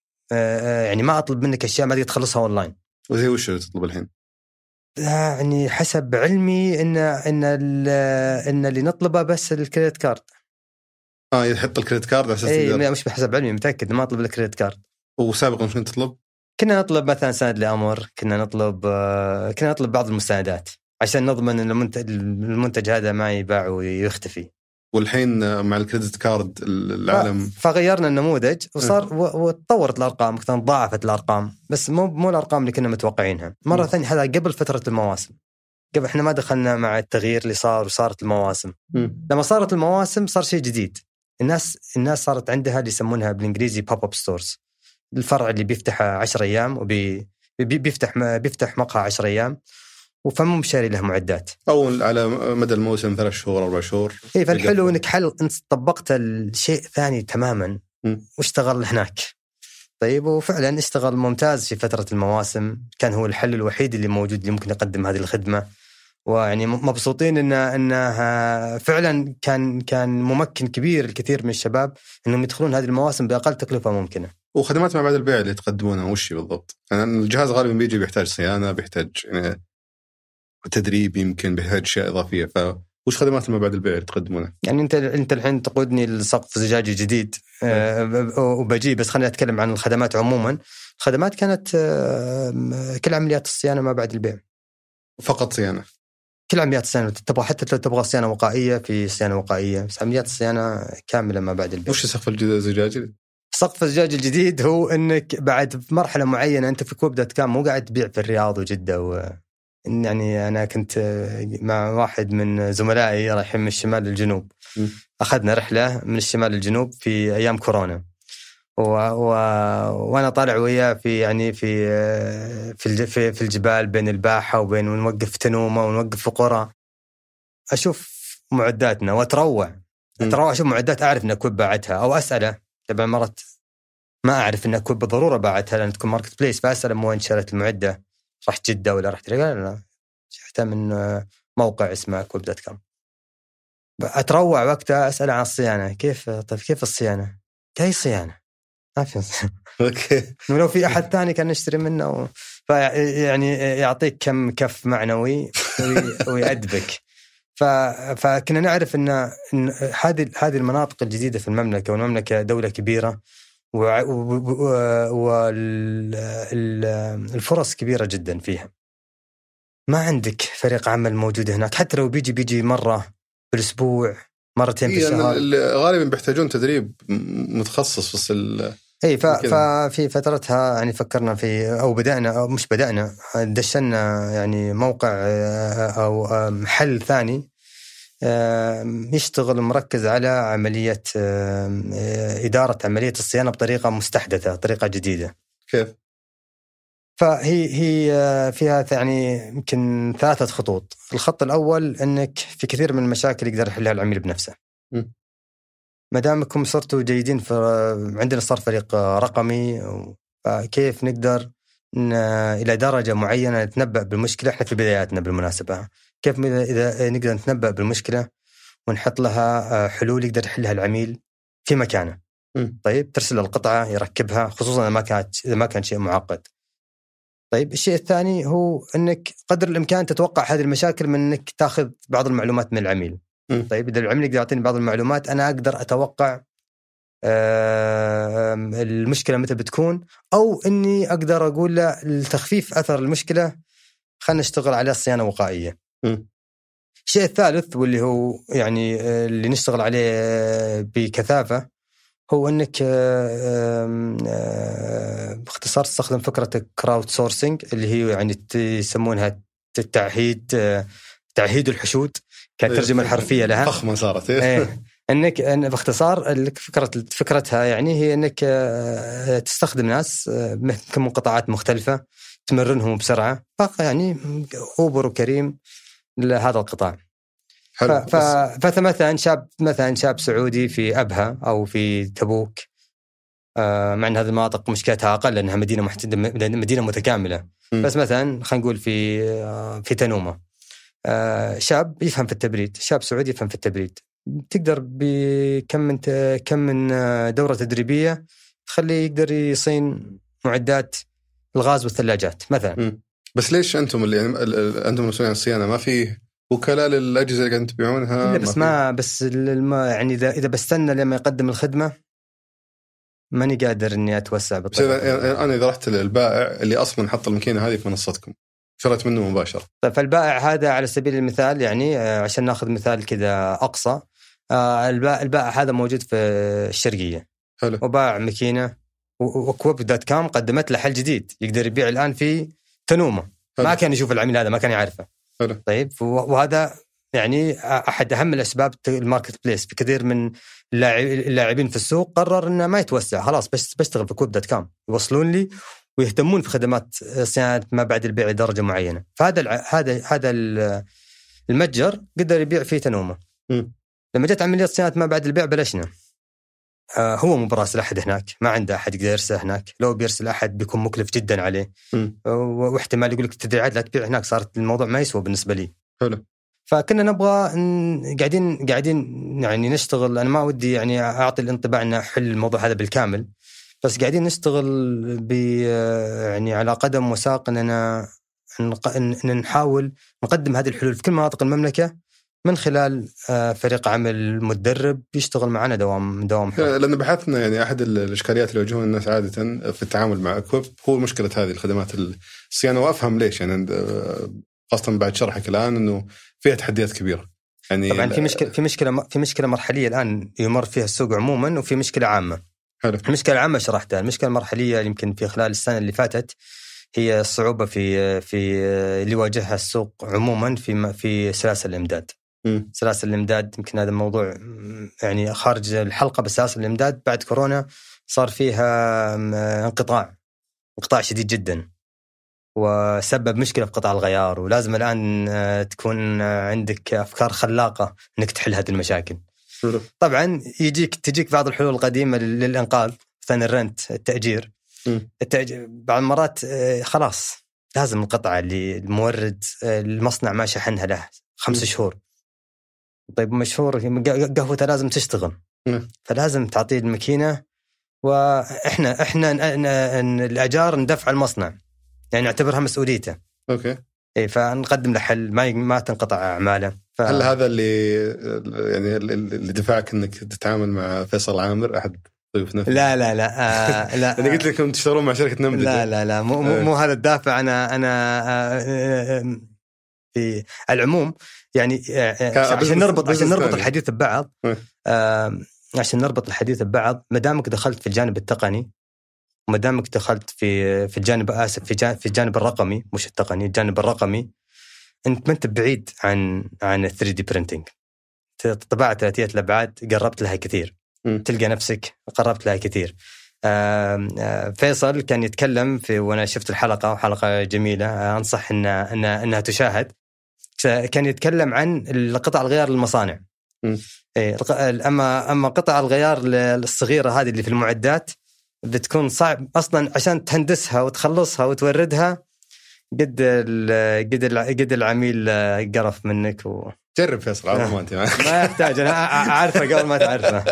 [SPEAKER 2] يعني ما اطلب منك اشياء ما تقدر تخلصها اونلاين.
[SPEAKER 3] وزي وش تطلب الحين؟
[SPEAKER 2] يعني حسب علمي ان ان ان اللي نطلبه بس الكريدت كارد.
[SPEAKER 3] اه يحط الكريدت كارد على اساس
[SPEAKER 2] اي مش بحسب علمي، متاكد ما اطلب الكريدت كارد.
[SPEAKER 3] وسابقا شنو تطلب؟
[SPEAKER 2] كنا نطلب مثلا سند لأمر، كنا نطلب كنا نطلب بعض المستندات عشان نضمن ان المنتج المنتج هذا ما يباع ويختفي.
[SPEAKER 3] والحين مع الكريدت كارد العالم
[SPEAKER 2] فغيرنا النموذج وصار وتطورت الارقام، كانت ضاعفت الارقام، بس مو مو الارقام اللي كنا متوقعينها. مره ثانيه هذا قبل فتره المواسم، قبل احنا ما دخلنا مع التغيير اللي صار وصارت المواسم. م. لما صارت المواسم صار شيء جديد، الناس الناس صارت عندها اللي يسمونها بالانجليزي بوب اب ستورز، الفرع اللي بيفتح عشر ايام وبي بيفتح بيفتح مقهى عشر ايام وفمو مشاري له معدات،
[SPEAKER 3] او على مدى الموسم ثلاث شهور اربع شهور.
[SPEAKER 2] اي فالحلو انك حل انت طبقت الشيء ثاني تماما م. واشتغل هناك. طيب وفعلا اشتغل ممتاز في فترة المواسم، كان هو الحل الوحيد اللي موجود اللي ممكن يقدم هذه الخدمة، ويعني مبسوطين انه انها فعلا كان كان ممكن كبير الكثير من الشباب انهم يدخلون هذه المواسم باقل تكلفة ممكنة.
[SPEAKER 3] وخدمات ما بعد البيع اللي تقدمونها وش بالضبط؟ يعني الجهاز غالبا بيجي بيحتاج صيانة، بيحتاج يعني تدريب، يمكن بيحتاج اشياء اضافية، فوش خدمات ما بعد البيع اللي تقدمونها؟
[SPEAKER 2] يعني انت انت الحين تقودني لسقف زجاجي جديد أه وبجي، بس خلينا نتكلم عن الخدمات عموما. الخدمات كانت أه كل عمليات الصيانة ما بعد البيع.
[SPEAKER 3] فقط صيانة؟
[SPEAKER 2] كل عمليات الصيانة، تبغى حتى لو تبغى صيانة وقائية في صيانة وقائية، بس عمليات الصيانة كاملة ما بعد البيع.
[SPEAKER 3] وش سقف الزجاجي؟
[SPEAKER 2] سقف الزجاج الجديد هو انك بعد في مرحلة معينة انت في كوب دوت كام مو قاعد تبيع في الرياض وجدة و... يعني أنا كنت مع واحد من زملائي رايحين من الشمال للجنوب، م. أخذنا رحلة من الشمال للجنوب في أيام كورونا، و... و... وأنا طالع وياه في يعني في في في الجبال بين الباحة وبين ونوقف في تنومة ونوقف في قرى، أشوف معداتنا وأتروع أتروع أشوف معدات أعرف إن أكوب باعتها، أو أسأله طبعا مرات ما أعرف إن أكوب بالضرورة باعتها لأن تكون ماركت بليس، فأسأله مو وين شريت المعدة، رحت جدة ولا رحت رجال؟ لا شفتها من موقع اسمه كوب دوت كوم. أتروع وقتها أسأل عن الصيانة، كيف طيب كيف الصيانة؟ كيف صيانة؟ ما في
[SPEAKER 3] أوكي.
[SPEAKER 2] ولو في أحد ثاني كان نشتري منه و... فيعني يعطيك كم كف معنوي ويأدبك. ف... فكنا نعرف إن هذه هذه المناطق الجديدة في المملكة، والمملكة دولة كبيرة والفرص كبيرة جدا فيها. ما عندك فريق عمل موجود هناك، حتى لو بيجي بيجي مرة بالأسبوع مرتين في الشهر،
[SPEAKER 3] غالبا بيحتاجون تدريب متخصص في ال
[SPEAKER 2] اي ففي فترتها يعني فكرنا في او بدأنا او مش بدأنا دشنا يعني موقع او محل ثاني يشتغل مركز على عملية إدارة عملية الصيانة بطريقة مستحدثة، طريقة جديدة.
[SPEAKER 3] كيف؟
[SPEAKER 2] فهي هي فيها يعني يمكن ثلاثة خطوط. الخط الأول أنك في كثير من المشاكل يقدر يحلها العميل بنفسه. م. ما دامكم صرتوا جيدين، في عندنا صار فريق رقمي، فكيف نقدر إلى درجة معينة نتنبأ بالمشكلة. إحنا في بداياتنا بالمناسبة، كيف إذا نقدر نتنبأ بالمشكلة ونحط لها حلول يقدر يحلها العميل في مكانه. م. طيب ترسل القطعة يركبها، خصوصا إذا ما كانت إذا ما كان شيء معقد. طيب الشيء الثاني هو أنك قدر الإمكان تتوقع هذه المشاكل من أنك تأخذ بعض المعلومات من العميل. م. طيب إذا العميل يقدر يعطيني بعض المعلومات، أنا أقدر أتوقع المشكلة متى بتكون، أو أني أقدر أقول له لتخفيف أثر المشكلة خلنا نشتغل على الصيانة وقائية. م. الشيء الثالث واللي هو يعني اللي نشتغل عليه بكثافة هو أنك باختصار تستخدم فكرة الكراود سورسينج، اللي هي يعني يسمونها التعهيد تعهيد الحشود كترجمة الحرفية لها.
[SPEAKER 3] فخمة صارت.
[SPEAKER 2] إيه انك أن باختصار لك فكره فكرتها يعني هي انك تستخدم ناس من قطاعات مختلفه تمرنهم بسرعه، يعني اوبر وكريم لهذا القطاع. ف... فمثلا شاب مثلا شاب سعودي في أبها أو في تبوك، آه مع أن هذه المناطق مشكلتها أقل لأنها مدينة محتدة مدينة متكاملة. م. بس مثلا خلينا نقول في آه في تنومة، آه شاب يفهم في التبريد، شاب سعودي يفهم في التبريد، تقدر بكم من كم من دورة تدريبية تخليه يقدر يصين معدات الغاز والثلاجات مثلا.
[SPEAKER 3] م. بس ليش أنتم اللي يعني أنتم مسؤولين عن الصيانة ما في وكلاء للأجهزة اللي قاعدين تبيعونها؟
[SPEAKER 2] بس ما, ما بس ما يعني إذا إذا بستنى لما يقدم الخدمة ماني قادر إني أتوسع
[SPEAKER 3] بالطريقة. أنا إذا رحت للبائع اللي أصلاً حط الماكينة هذه في منصتكم شريت منه مباشرة،
[SPEAKER 2] طيب فالبائع هذا على سبيل المثال يعني عشان ناخذ مثال كذا أقصى، البائع البائع هذا موجود في الشرقية.
[SPEAKER 3] حلو.
[SPEAKER 2] وباع ماكينة وكوب دوت كوم قدمت له حل جديد يقدر يبيع الآن في تنومة. حلو. ما كان يشوف العميل هذا، ما كان يعرفه.
[SPEAKER 3] حلو.
[SPEAKER 2] طيب وهذا يعني أحد أهم الأسباب الماركت بليس. في كثير من اللاعبين في السوق قرر إنه ما يتوسع، خلاص بس بشتغل في كوب دوت كوم يوصلون لي ويهتمون في خدمات صيانة ما بعد البيع لدرجة معينة. فهذا هذا هذا المتجر قدر يبيع فيه تنومة.
[SPEAKER 3] م.
[SPEAKER 2] لما جت عملية صيانة ما بعد البيع بلشنا. آه هو مو براسل أحد هناك، ما عنده أحد يقدر يرسل هناك، لو بيرسل أحد بيكون مكلف جدا عليه.
[SPEAKER 3] م.
[SPEAKER 2] واحتمال يقول لك تدريعات لا تبيع هناك، صارت الموضوع ما يسوى بالنسبة لي.
[SPEAKER 3] حلو.
[SPEAKER 2] فكنا نبغى ن... قاعدين قاعدين يعني نشتغل. أنا ما ودي يعني أعطي الانطباع أن أحل الموضوع هذا بالكامل، بس قاعدين نشتغل ب يعني على قدم وساق أننا أن نحاول نقدم هذه الحلول في كل مناطق المملكة من خلال فريق عمل متدرب يشتغل معنا دوام دوام حر.
[SPEAKER 3] لأن بحثنا يعني أحد الإشكاليات اللي يواجهون الناس عادة في التعامل مع أكويب هو مشكلة هذه الخدمات الصيانة، وأفهم ليش يعني خاصة بعد شرحك الآن إنه فيها تحديات كبيرة. يعني
[SPEAKER 2] طبعا في مشكلة في مشكلة في مشكلة مرحلية الآن يمر فيها السوق عموما، وفي مشكلة عامة.
[SPEAKER 3] حلو.
[SPEAKER 2] المشكلة العامة شرحتها. المشكلة المرحلية يمكن في خلال السنة اللي فاتت هي الصعوبة في في اللي واجهها السوق عموما في في سلاسل الإمداد.
[SPEAKER 3] م.
[SPEAKER 2] سلاسل الإمداد يمكن هذا الموضوع يعني خارج الحلقة، بس سلاسل الإمداد بعد كورونا صار فيها انقطاع انقطاع شديد جدا، وسبب مشكلة في قطع الغيار. ولازم الآن تكون عندك أفكار خلاقة إنك تحل هذه المشاكل. طبعا يجيك تجيك بعض الحلول القديمة للإنقاذ، مثلا الرنت، التأجير. التأجير بعض المرات خلاص لازم القطعة اللي المورد المصنع ما شحنها له خمس شهور. طيب مشهور قهوته لازم تشتغل، فلازم تعطيه الماكينة، وإحنا إحنا الأجار ندفع المصنع، يعني نعتبرها مسؤوليته.
[SPEAKER 3] أوكي.
[SPEAKER 2] إيه، فنقدم له حل ما ما تنقطع أعماله. ف...
[SPEAKER 3] هل هذا اللي يعني اللي دفعك إنك تتعامل مع فيصل عامر أحد ضيوف نفسه؟
[SPEAKER 2] لا لا لا آه لا.
[SPEAKER 3] أنا قلت لكم تشتغلون مع شركة نمذجة.
[SPEAKER 2] لا لا لا مو مو, مو هذا الدافع. أنا أنا آه في العموم يعني آه عشان نربط عشان نربط الحديث ببعض. آه عشان نربط الحديث ببعض ما دامك دخلت في الجانب التقني، وما دامك دخلت في في الجانب آسف في جانب في الجانب الرقمي مش التقني، الجانب الرقمي، أنت ما أنت بعيد عن عن ثري دي printing. طباعة ثلاثية الأبعاد قربت لها كثير.
[SPEAKER 3] م.
[SPEAKER 2] تلقى نفسك قربت لها كثير. آه آه فيصل كان يتكلم في وأنا شفت الحلقة، وحلقة جميلة آه أنصح إن إن إنها تشاهد. كان يتكلم عن القطع الغيار للمصانع. إيه أما أما قطع الغيار الصغيرة هذه اللي في المعدات بتكون صعب أصلاً عشان تهندسها وتخلصها وتوردها. قد قد قد العميل قرف منك و...
[SPEAKER 3] جرب فيصل عرض ما أنت
[SPEAKER 2] ما يحتاج، أنا أعرفه قبل ما تعرفه.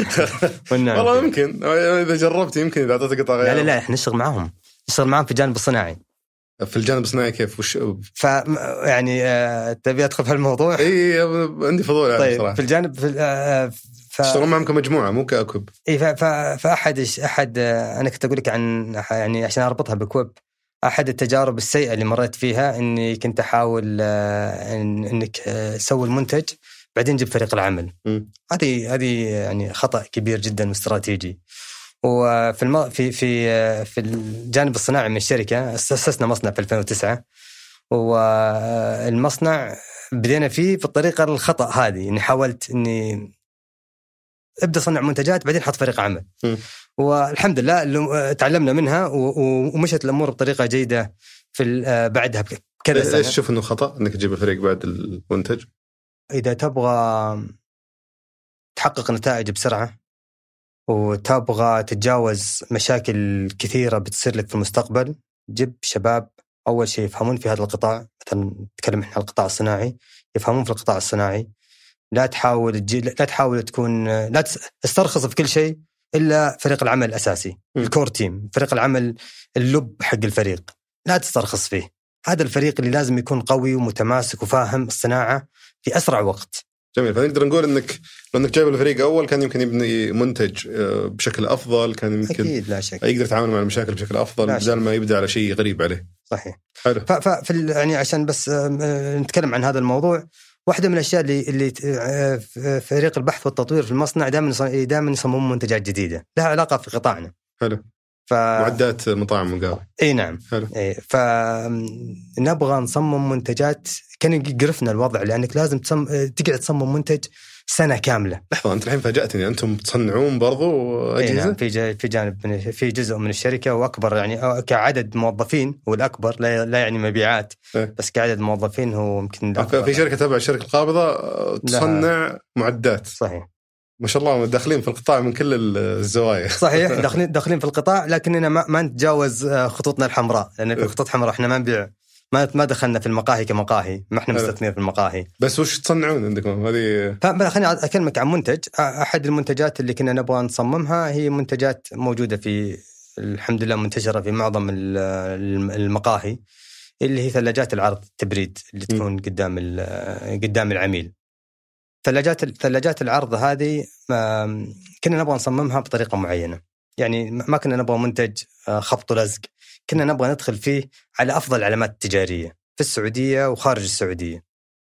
[SPEAKER 3] والله يمكن إذا جربت يمكن إذا أعطيتك قطع غيار.
[SPEAKER 2] لا لا لا إحنا نشتغل معهم نشتغل معهم في الجانب الصناعي.
[SPEAKER 3] في الجانب الصناعي كيف وش
[SPEAKER 2] ف يعني آه... تبي أدخل في الموضوع؟
[SPEAKER 3] إيه عندي فضول يعني.
[SPEAKER 2] طيب
[SPEAKER 3] صراحة
[SPEAKER 2] في الجانب في آه... ف...
[SPEAKER 3] تشتغلون معهم كمجموعة مو كأكوب.
[SPEAKER 2] إيه ف... ف... فأحد أحد أنا كنت أقول لك عن يعني عشان أربطها بكوب. أحد التجارب السيئة اللي مريت فيها إني كنت أحاول إن إنك تسوي المنتج بعدين جيب فريق العمل. هذه هذه يعني خطأ كبير جدا واستراتيجي. وفي الم... في في في الجانب الصناعي من الشركة أسسنا مصنع في ألفين وتسعة، والمصنع بدينا فيه بالطريقة الخطأ هذه. إني حاولت إني ابدا صنع منتجات بعدين حط فريق عمل.
[SPEAKER 3] م.
[SPEAKER 2] والحمد لله تعلمنا منها ومشت الامور بطريقه جيده في بعدها بكذا سنه.
[SPEAKER 3] ليش تشوف انه خطا انك تجيب الفريق بعد المنتج؟
[SPEAKER 2] اذا تبغى تحقق نتائج بسرعه وتبغى تتجاوز مشاكل كثيره بتصير لك في المستقبل، جيب شباب اول شيء يفهمون في هذا القطاع. مثلا نتكلم احنا عن القطاع الصناعي، يفهمون في القطاع الصناعي. لا تحاول تجي لا تحاول تكون لا تسترخص في كل شيء الا فريق العمل الاساسي، الكور تيم، فريق العمل اللب حق الفريق، لا تسترخص فيه. هذا الفريق اللي لازم يكون قوي ومتماسك وفاهم الصناعه في اسرع وقت.
[SPEAKER 3] جميل. فنقدر نقول انك لو انك جايب الفريق اول كان يمكن يبني منتج بشكل افضل، كان يمكن
[SPEAKER 2] اكيد لا شك
[SPEAKER 3] يقدر يتعامل مع المشاكل بشكل افضل بدل ما يبدا على شيء غريب عليه.
[SPEAKER 2] صحيح.
[SPEAKER 3] حلو.
[SPEAKER 2] ففي يعني عشان بس نتكلم عن هذا الموضوع، واحدة من الأشياء اللي اللي فريق البحث والتطوير في المصنع دائما دائما يصممون منتجات جديدة لها علاقة في قطاعنا.
[SPEAKER 3] حلو.
[SPEAKER 2] ف...
[SPEAKER 3] معدات مطاعم مقاهي.
[SPEAKER 2] اي نعم.
[SPEAKER 3] حلو.
[SPEAKER 2] إيه فنبغى نصمم منتجات، كان يقرفنا الوضع لأنك لازم تصم... تقعد تصمم منتج سنة كاملة.
[SPEAKER 3] لحظة، أنت الحين فاجأتني، أنتم تصنعون برضو أجهزة؟
[SPEAKER 2] نعم. في ج... في جانب في جزء من الشركة وأكبر يعني كعدد موظفين، والأكبر لا, لا يعني مبيعات إيه؟ بس كعدد موظفين هو يمكن
[SPEAKER 3] في شركة تبع الشركة القابضة تصنع لها. معدات.
[SPEAKER 2] صحيح.
[SPEAKER 3] ما شاء الله داخلين في القطاع من كل الزوايا.
[SPEAKER 2] صحيح. داخلين داخلين في القطاع، لكننا ما, ما نتجاوز خطوطنا الحمراء، لأن في خطوط حمراء إحنا ما نبيع، ما ما دخلنا في المقاهي كمقاهي، ما إحنا مستثمرين في المقاهي.
[SPEAKER 3] بس وش تصنعون عندكم هذه؟
[SPEAKER 2] فخليني أكلمك عن منتج. أحد المنتجات اللي كنا نبغى نصممها هي منتجات موجودة في الحمد لله منتشرة في معظم المقاهي، اللي هي ثلاجات العرض التبريد اللي تكون قدام قدام العميل. ثلاجات ثلاجات العرض هذه كنا نبغى نصممها بطريقة معينة، يعني ما كنا نبغى منتج خبط ولزق، كنا نبغى ندخل فيه على أفضل العلامات التجارية في السعودية وخارج السعودية.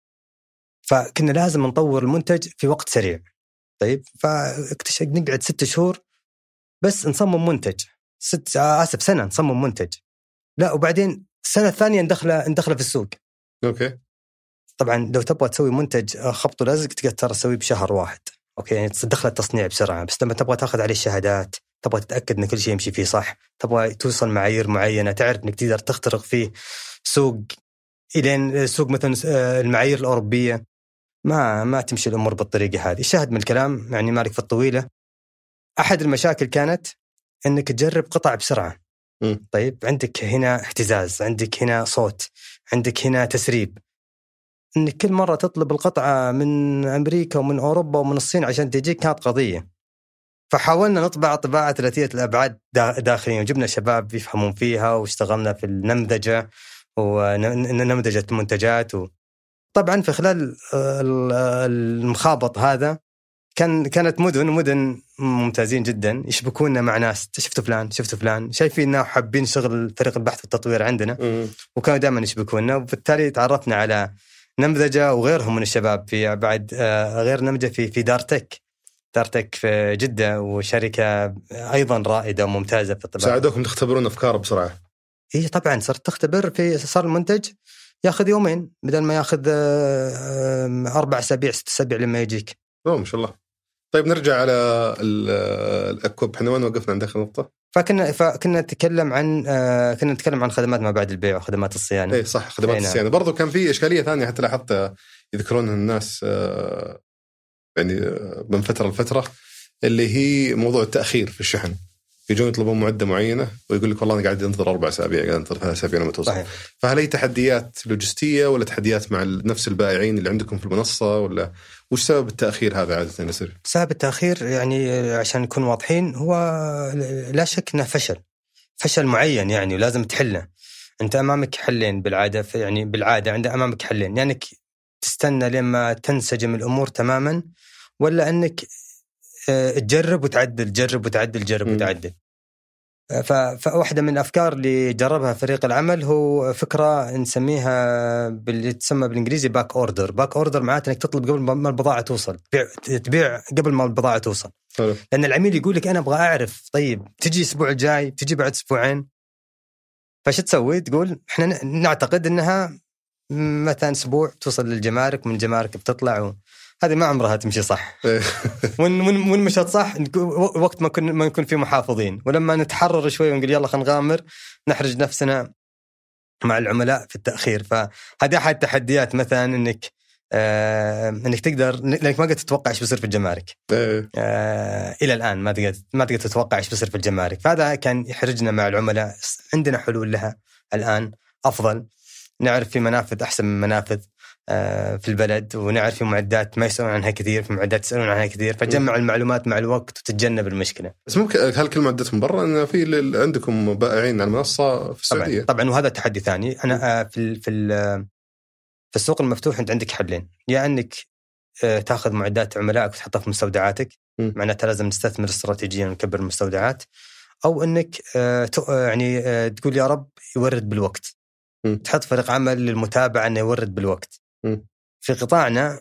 [SPEAKER 2] فكنا لازم نطور المنتج في وقت سريع. طيب فاكتشف نقعد ست شهور بس نصمم منتج، ست آسف سنة نصمم منتج، لا وبعدين السنة الثانية ندخله ندخله في السوق.
[SPEAKER 3] أوكي.
[SPEAKER 2] طبعا لو تبغى تسوي منتج خبط ولزق تقدر ترى تسويه بشهر واحد، اوكي يعني تدخل التصنيع بسرعه، بس لما تبغى تاخذ عليه الشهادات، تبغى تتاكد ان كل شيء يمشي فيه صح، تبغى توصل معايير معينه، تعرف انك تقدر تخترق فيه سوق الين سوق مثلا المعايير الاوروبيه، ما ما تمشي الامور بالطريقه هذه. الشاهد من الكلام يعني مالك في الطويله، احد المشاكل كانت انك تجرب قطع بسرعه.
[SPEAKER 3] م.
[SPEAKER 2] طيب عندك هنا اهتزاز، عندك هنا صوت، عندك هنا تسريب، إنك كل مرة تطلب القطعة من أمريكا ومن أوروبا ومن الصين عشان تجيك كانت قضية. فحاولنا نطبع طباعة ثلاثية الأبعاد داخليا، وجبنا شباب يفهمون فيها واشتغلنا في النمذجة ونمذجة منتجات. وطبعا في خلال المخابط هذا كان كانت مدن مدن ممتازين جدا يشبكونا مع ناس، شفتوا فلان شفتوا فلان، شايفيننا وحابين شغل فريق البحث والتطوير عندنا، وكانوا دائما يشبكونا، وبالتالي تعرفنا على نمذجة وغيرهم من الشباب في بعد غير نمذجة في في دارتك دارتك في جدة، وشركة أيضا رائدة وممتازة في الطباعة.
[SPEAKER 3] ساعدوكم تختبرون أفكار بسرعة؟
[SPEAKER 2] إيه طبعا صرت تختبر في صار المنتج ياخذ يومين بدل ما ياخذ أربع أسابيع ست أسابيع لما يجيك.
[SPEAKER 3] أوه ما شاء الله. طيب نرجع على الأكواب، إحنا وين وقفنا عند آخر نقطة؟
[SPEAKER 2] فكنا فكنا نتكلم عن كنا نتكلم عن خدمات ما بعد البيع وخدمات الصيانة.
[SPEAKER 3] إيه صح، خدمات الصيانة. برضو كان في إشكالية ثانية حتى لاحظت يذكرونها الناس يعني من فترة لفترة، اللي هي موضوع التأخير في الشحن. يجون يطلبون معدة معينة ويقول لك والله أنا قاعد أنتظر أربع أسابيع، قاعد أنتظر ثلاث أسابيع لما توصل. فهل هي تحديات لوجستية ولا تحديات مع نفس البائعين اللي عندكم في المنصة، ولا وش سبب التأخير هذا عادة يصير؟
[SPEAKER 2] سبب التأخير يعني عشان نكون واضحين هو لا شك إنه فشل فشل معين يعني، ولازم تحله. أنت أمامك حلين بالعادة، يعني بالعادة عند أمامك حلين، يعني تستنى لما تنسجم الأمور تماما، ولا أنك تجرب وتعدل جرب وتعدل جرب وتعدل. فواحدة من الأفكار اللي جربها فريق العمل هو فكرة نسميها باللي تسمى بالإنجليزي باك أوردر. باك أوردر معناته أنك تطلب قبل ما البضاعة توصل، تبيع تبيع قبل ما البضاعة توصل.
[SPEAKER 3] حلو.
[SPEAKER 2] لأن العميل يقول لك أنا أبغى أعرف طيب تجي أسبوع الجاي، تجي بعد أسبوعين، فش تسوي؟ تقول إحنا نعتقد أنها مثلا أسبوع توصل للجمارك، ومن الجمارك بتطلع و... هذه ما عمرها تمشي صح. وين وين وين مشت صح وقت ما كنا ما نكون في محافظين، ولما نتحرر شوي ونقول يلا خلينا نغامر نحرج نفسنا مع العملاء في التأخير. فهذه أحد التحديات مثلا إنك آه إنك تقدر، لأنك ما قد تتوقع إيش بيصير في الجمارك آه إلى الآن، ما تقدر ما تقدر تتوقع إيش بيصير في الجمارك. فهذا كان يحرجنا مع العملاء. عندنا حلول لها الآن أفضل، نعرف في منافذ أحسن من منافذ في البلد، ونعرف في معدات ما يسألون عنها كثير، في معدات يسألون عنها كثير، فجمع المعلومات مع الوقت وتتجنب المشكلة.
[SPEAKER 3] بس ممكن هل كل معدتهم برا؟ أن في عندكم بائعين على المنصة في السعودية؟
[SPEAKER 2] طبعا, طبعا وهذا تحدي ثاني. أنا في في في السوق المفتوح أنت عندك حلين، يا يعني أنك تأخذ معدات عملائك وتحطها في مستودعاتك، معناتها لازم نستثمر استراتيجيا ونكبر المستودعات، أو أنك يعني تقول يا رب يورد بالوقت، تحط فريق عمل للمتابعة أنه يورد بالوقت. في قطاعنا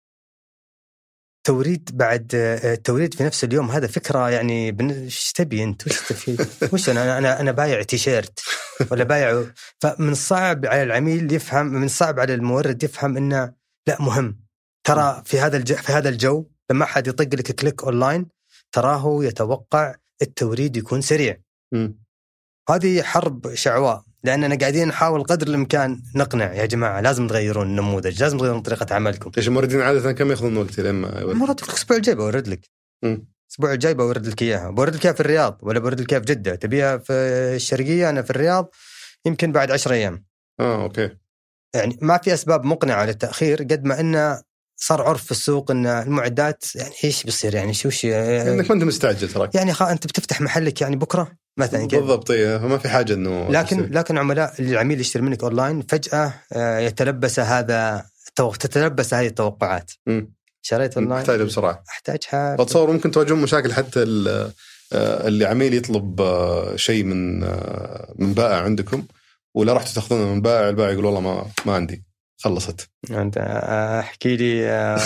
[SPEAKER 2] توريد بعد التوريد في نفس اليوم، هذا فكرة يعني ايش تبي انت وش تفيد وش انا انا انا بايع تيشيرت ولا بايع. فمن الصعب على العميل يفهم، من الصعب على المورد يفهم انه لا مهم. ترى في هذا الجو في هذا الجو لما احد يطق لك كليك اونلاين تراه يتوقع التوريد يكون سريع. م. هذه حرب شعواء، لأننا قاعدين نحاول قدر الإمكان نقنع يا جماعة لازم تغيرون النموذج، لازم تغيرون طريقة عملكم.
[SPEAKER 3] إيش الموردين عادة كم يأخذون وقت لما يورد؟
[SPEAKER 2] مرات الأسبوع الجاي بورد لك، الأسبوع الجاي بورد لك إياها، بورد لك إياها في الرياض ولا بورد لك إياها في جدة، تبيها في الشرقية أنا في الرياض يمكن بعد عشر أيام.
[SPEAKER 3] آه أوكي.
[SPEAKER 2] يعني ما في أسباب مقنعة للتأخير قد ما إنه صار عرف في السوق إن المعدات يعني إيش بيصير، يعني شو شيء
[SPEAKER 3] إنك ما أنت مستعجل تراك،
[SPEAKER 2] يعني خا أنت بتفتح محلك يعني بكرة مثلا
[SPEAKER 3] بالضبط، فما في حاجة إنه
[SPEAKER 2] لكن يصير. لكن عملاء العميل يشتري منك أونلاين فجأة يتلبس هذا تتلبس هذه التوقعات. م. شريت أونلاين
[SPEAKER 3] أحتاجها بسرعة،
[SPEAKER 2] أحتاجها
[SPEAKER 3] بتصور ممكن تواجهون مشاكل حتى اللي عميل يطلب شيء من من بائع عندكم ولا رحتوا تأخذونه من بائع، البائع يقول والله ما ما عندي خلصت.
[SPEAKER 2] أنت أحكي لي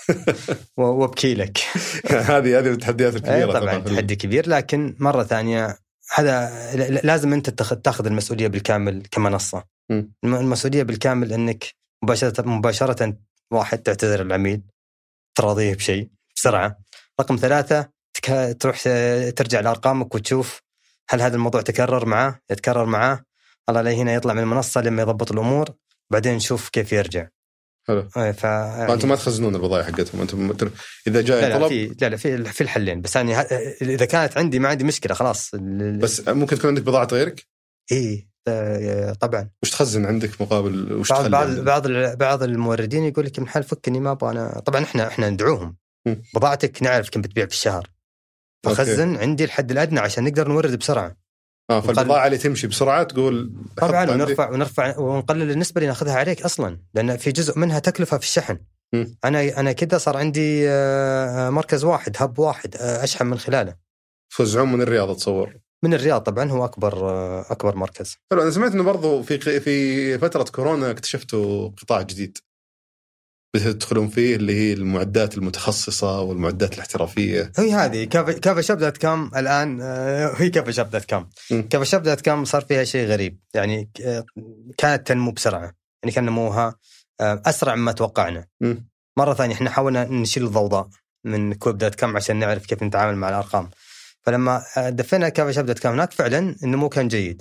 [SPEAKER 2] وابكي لك.
[SPEAKER 3] هذه هذه التحديات الكبيرة
[SPEAKER 2] طبعا تحدي كبير، لكن مرة ثانية هذا لازم أنت تأخذ المسؤولية بالكامل كمنصة. م. المسؤولية بالكامل أنك مباشرة مباشرة واحد تعتذر العميل، تراضيه بشيء بسرعة. رقم ثلاثة تروح ترجع لأرقامك وتشوف هل هذا الموضوع تكرر معاه، يتكرر معاه الله لا هنا يطلع من المنصة لما يضبط الأمور، بعدين نشوف كيف يرجع.
[SPEAKER 3] حلو.
[SPEAKER 2] ف يعني
[SPEAKER 3] أنتم ما تخزنون البضائع حقتهم أنتم إذا جاء
[SPEAKER 2] لا
[SPEAKER 3] طلب؟
[SPEAKER 2] لا في لا لا في في الحلين، بس يعني إذا كانت عندي ما عندي مشكلة خلاص.
[SPEAKER 3] بس ممكن تكون عندك بضاعة غيرك؟
[SPEAKER 2] إيه طبعا.
[SPEAKER 3] وش تخزن عندك مقابل وش
[SPEAKER 2] بعض بعض,
[SPEAKER 3] عندك؟
[SPEAKER 2] بعض بعض الموردين يقول لك من حال فكني ما أبغى أنا. طبعا إحنا إحنا ندعوهم م. بضاعتك نعرف كم بتبيع في الشهر، فخزن عندي الحد الأدنى عشان نقدر نورد بسرعة.
[SPEAKER 3] اه فالبضاعة اللي تمشي بسرعة تقول
[SPEAKER 2] طبعا ونرفع ونرفع ونقلل النسبة اللي ناخذها عليك أصلا، لأن في جزء منها تكلفة في الشحن. م. أنا أنا كده صار عندي مركز واحد، هب واحد أشحن من خلاله.
[SPEAKER 3] فزعون من الرياض أتصور؟
[SPEAKER 2] من الرياض طبعا، هو أكبر أكبر مركز.
[SPEAKER 3] حلو. أنا سمعت إنه برضو في في فترة كورونا اكتشفتوا قطاع جديد بتدخلون فيه اللي هي المعدات المتخصصة والمعدات الاحترافية.
[SPEAKER 2] هي هذه كافا شوب دوت كوم الآن، هي كافا شوب دوت كوم. كافا شوب دوت كوم صار فيها شيء غريب، يعني كانت تنمو بسرعة، يعني كان نموها أسرع مما توقعنا. م. مرة ثانية إحنا حاولنا نشيل الضوضاء من كوب دوت كوم عشان نعرف كيف نتعامل مع الأرقام. فلما دفنا كافا شوب دوت كوم هناك فعلا النمو كان جيد،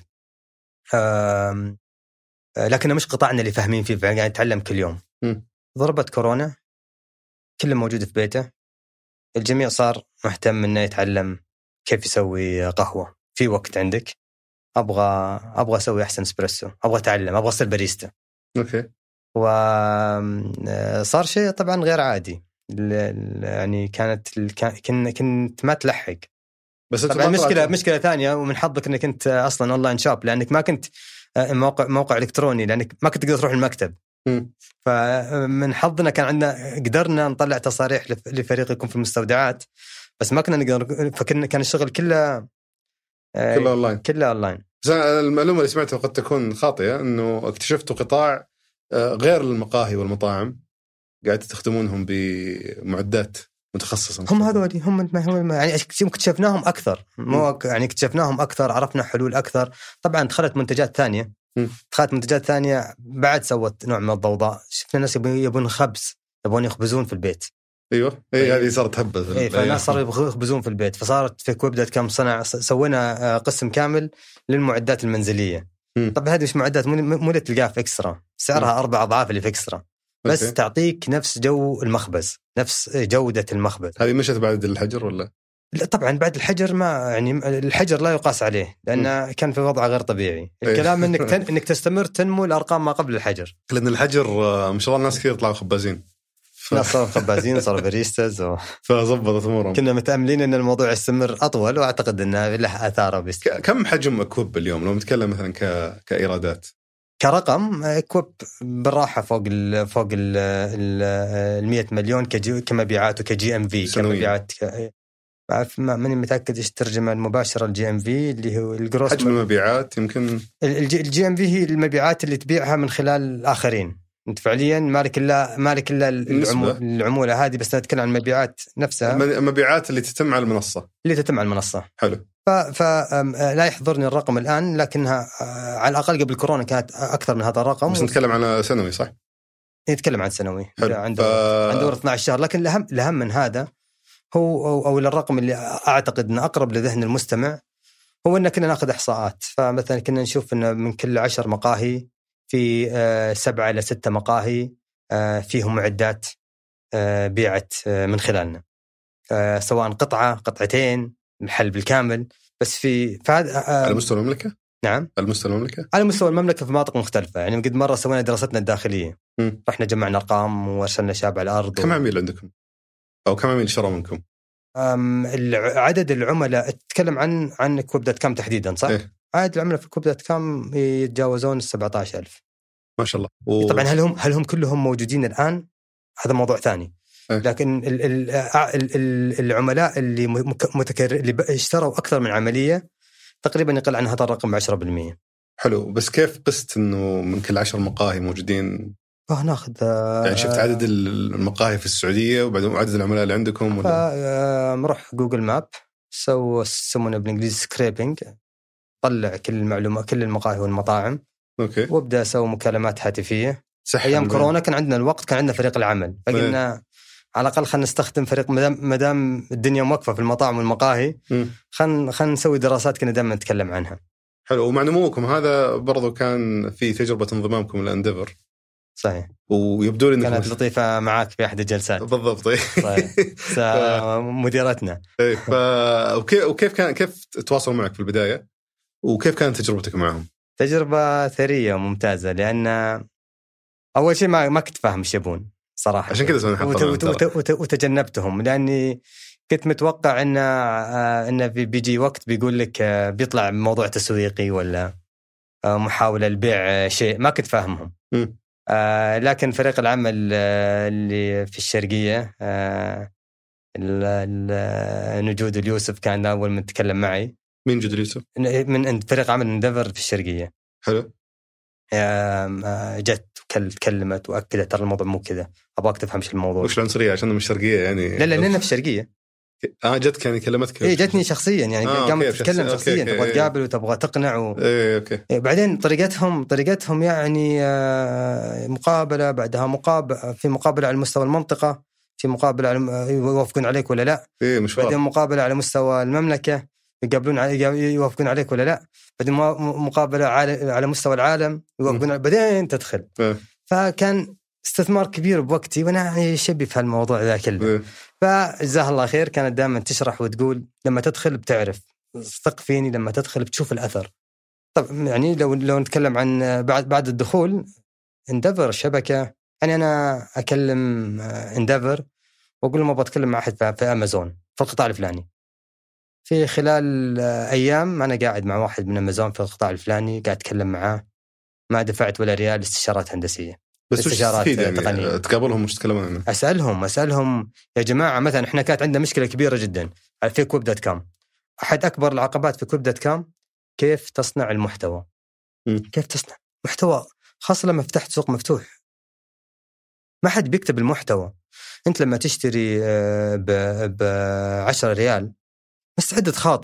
[SPEAKER 2] لكنه مش قطاعنا اللي فاهمين فيه، يعني نتعلم كل يوم. م. ضربت كورونا، كله موجود في بيته، الجميع صار مهتم إنه يتعلم كيف يسوي قهوة في وقت عندك. أبغى أبغى أسوي أحسن اسبريسو، أبغى أتعلم، أبغى أصير باريستا.
[SPEAKER 3] أوكي.
[SPEAKER 2] وصار شيء طبعا غير عادي، يعني كانت كن كنت ما تلحق.
[SPEAKER 3] بس
[SPEAKER 2] طبعا مشكلة مشكلة ثانية، ومن حظك إنك كنت أصلا أونلاين شوب، لأنك ما كنت موقع موقع إلكتروني، لأنك ما كنت تقدر تروح المكتب. م. فمن حظنا كان عندنا قدرنا نطلع تصاريح لفريقكم في المستودعات، بس ما كنا نقدر، فكنا كان الشغل كله
[SPEAKER 3] كله أونلاين
[SPEAKER 2] كله أونلاين.
[SPEAKER 3] المعلومة اللي سمعتها قد تكون خاطئة، إنه اكتشفتوا قطاع غير المقاهي والمطاعم قاعد تستخدمونهم بمعدات متخصصة.
[SPEAKER 2] هم هذول هم هم يعني اكتشفناهم أكثر، مو يعني اكتشفناهم أكثر، عرفنا حلول أكثر. طبعا دخلت منتجات ثانية دخلت منتجات ثانية بعد سوت نوع من الضوضاء. شفنا ناس يبون خبز، يبون يخبزون في البيت.
[SPEAKER 3] ايوه اي هذه صارت هبه.
[SPEAKER 2] اي فالناس صاروا يخبزون في البيت، فصارت في كويب دوت كوم صنع سوينا قسم كامل للمعدات المنزليه. طبعا هذه مش معدات مو اللي تلقاها في اكسترا، سعرها اربع اضعاف اللي في اكسترا، بس أوكي. تعطيك نفس جو المخبز، نفس جوده المخبز.
[SPEAKER 3] هذه مشت بعد الحجر ولا؟
[SPEAKER 2] لا طبعا بعد الحجر ما يعني الحجر لا يقاس عليه لأنه م. كان في وضع غير طبيعي. الكلام انك تن... انك تستمر تنمو الارقام ما قبل الحجر،
[SPEAKER 3] لان الحجر ما شاء الله الناس كثير يطلعوا خبازين،
[SPEAKER 2] ف... ناس صاروا خبازين صاروا باريستاز و...
[SPEAKER 3] فضبطت امورهم.
[SPEAKER 2] كنا متأملين ان الموضوع يستمر اطول، واعتقد انه له اثاره. بس
[SPEAKER 3] ك... كم حجم اكوب اليوم لو نتكلم مثلا ك... كايرادات
[SPEAKER 2] كرقم؟ اكوب بالراحه فوق ال فوق ال مية مليون كجي... كمبيعات وكجي ام في كمبيعات ك... ما ماني متأكد إيش الترجمة المباشرة الجي إم في اللي هو الجروس
[SPEAKER 3] حجم المبيعات. يمكن
[SPEAKER 2] الجي إم في هي المبيعات اللي تبيعها من خلال الآخرين. أنت فعليا مالك إلا مالك إلا العمولة هذه، بس نتكلم عن المبيعات نفسها،
[SPEAKER 3] المبيعات اللي تتم على المنصة
[SPEAKER 2] اللي تتم على المنصة.
[SPEAKER 3] حلو.
[SPEAKER 2] فلا يحضرني الرقم الآن، لكنها على الأقل قبل كورونا كانت أكثر من هذا الرقم.
[SPEAKER 3] بس نتكلم عن سنوي صح؟
[SPEAKER 2] نتكلم عن سنوي.
[SPEAKER 3] عنده
[SPEAKER 2] ف... عنده اثنا عشر شهر. لكن الأهم الأهم من هذا هو أو, أو الرقم اللي أعتقد أنه أقرب لذهن المستمع، هو أن كنا نأخذ إحصاءات. فمثلا كنا نشوف أن من كل عشر مقاهي في آه سبعة إلى ستة مقاهي آه فيهم معدات آه بيعت آه من خلالنا، آه سواء قطعة قطعتين المحل بالكامل. بس في فهذا آه
[SPEAKER 3] على مستوى المملكة.
[SPEAKER 2] نعم
[SPEAKER 3] على مستوى المملكة.
[SPEAKER 2] على مستوى المملكة في مناطق مختلفة. يعني قد مرة سوينا دراستنا الداخلية، م. رحنا جمعنا أرقام وارسلنا شاب على الأرض.
[SPEAKER 3] كم و... عميل عندكم أو كم عميل شرى منكم؟
[SPEAKER 2] عدد العملاء تتكلم عن عن كويب دوت كوم تحديدا صح؟ إيه؟ عدد العملاء في كويب دوت كوم يتجاوزون السبعة عشر ألف
[SPEAKER 3] ما شاء الله. و...
[SPEAKER 2] طبعا هل هم هل هم كلهم موجودين الآن؟ هذا موضوع ثاني. إيه؟ لكن ال ال ال ال العملاء اللي متكرر اللي اشتروا أكثر من عملية تقريبا يقل عن هذا الرقم عشرة بالمية.
[SPEAKER 3] حلو. بس كيف قست إنه من كل عشر مقاهي موجودين؟
[SPEAKER 2] ناخذ
[SPEAKER 3] يعني شفت عدد المقاهي في السعودية وبعدين عدد العملاء اللي عندكم
[SPEAKER 2] ولا؟ نروح جوجل ماب، سو يسمونه بالإنجليزي سكريبينج، طلع كل المعلومات كل المقاهي والمطاعم.
[SPEAKER 3] أوكي.
[SPEAKER 2] وابدأ أسوي مكالمات هاتفية. أيام كورونا كان عندنا الوقت، كان عندنا فريق العمل، فقلنا على الأقل خلنا نستخدم فريق مدام مدام الدنيا موقفة في المطاعم والمقاهي، خلنا خلنا نسوي دراسات كنا دائما نتكلم عنها.
[SPEAKER 3] حلو. ومع نموكم هذا برضو كان في تجربة انضمامكم لأنديفر.
[SPEAKER 2] صحيح.
[SPEAKER 3] ويبدو لي
[SPEAKER 2] كانت لطيفة معاك في أحد الجلسات.
[SPEAKER 3] بالضبط.
[SPEAKER 2] طيب. مديرتنا.
[SPEAKER 3] ف... وكيف وكيف كان كيف تواصلوا معك في البداية، وكيف كانت تجربتك معهم؟
[SPEAKER 2] تجربة ثرية وممتازة، لأن أول شيء ما ما كنت فاهم إيش يبون صراحة،
[SPEAKER 3] عشان كذا سوينا
[SPEAKER 2] حلقة وت... وت... وت... وتجنبتهم، لأني كنت متوقع إن إن بيجي وقت بيقول لك بيطلع موضوع تسويقي ولا محاولة لبيع شيء، ما كنت فاهمهم.
[SPEAKER 3] م.
[SPEAKER 2] آه لكن فريق العمل آه اللي في الشرقية، آه نجود اليوسف كان أول من تكلم معي.
[SPEAKER 3] مين جود اليوسف؟
[SPEAKER 2] من فريق عمل انديفر في الشرقية.
[SPEAKER 3] حلو.
[SPEAKER 2] آه جت وكلمت وأكدت ترى الموضوع مو كذا، أبغاك تفهم شو الموضوع.
[SPEAKER 3] وش العنصرية عشان من الشرقية يعني؟
[SPEAKER 2] لا لا لأننا في الشرقية.
[SPEAKER 3] اه جتك يعني كلمتك؟
[SPEAKER 2] ايه جتني شخصيا يعني آه قامت تتكلم شخصيا، تبغى تقابل وتبغى تقنع و...
[SPEAKER 3] ايه اوكي.
[SPEAKER 2] إيه بعدين طريقتهم طريقتهم يعني آه مقابله بعدها مقابله، في مقابله على مستوى المنطقه، في مقابله على يوافقون عليك ولا لا،
[SPEAKER 3] ايه مش
[SPEAKER 2] بعدين مقابله على مستوى المملكه يقابلون يوافقون عليك ولا لا، بعدين مقابله على على مستوى العالم يوافقون، بعدين تدخل.
[SPEAKER 3] إيه.
[SPEAKER 2] فكان استثمار كبير بوقتي وانا شبي في هالموضوع ذا كله.
[SPEAKER 3] إيه.
[SPEAKER 2] فجزاها الله خير، كانت دائما تشرح وتقول لما تدخل بتعرف، ثق فيني لما تدخل بتشوف الأثر. طب يعني لو لو نتكلم عن بعد بعد الدخول انديفر الشبكة، يعني أنا أكلم انديفر وأقول له ما بتكلم مع أحد في أمازون في القطاع الفلاني. في خلال أيام أنا قاعد مع واحد من أمازون في القطاع الفلاني، قاعد أتكلم معاه، ما دفعت ولا ريال استشارات هندسية.
[SPEAKER 3] بس وش تستفيد يعني؟ تقابلهم وش تتكلمون عنه؟
[SPEAKER 2] أسألهم أسألهم يا جماعة، مثلا إحنا كانت عندنا مشكلة كبيرة جدا في كويب دوت كوم. أحد أكبر العقبات في كويب دوت كوم كيف تصنع المحتوى.
[SPEAKER 3] م.
[SPEAKER 2] كيف تصنع محتوى، خاصة لما فتحت سوق مفتوح ما حد بيكتب المحتوى. أنت لما تشتري بعشرة ريال مستعد تخاطر،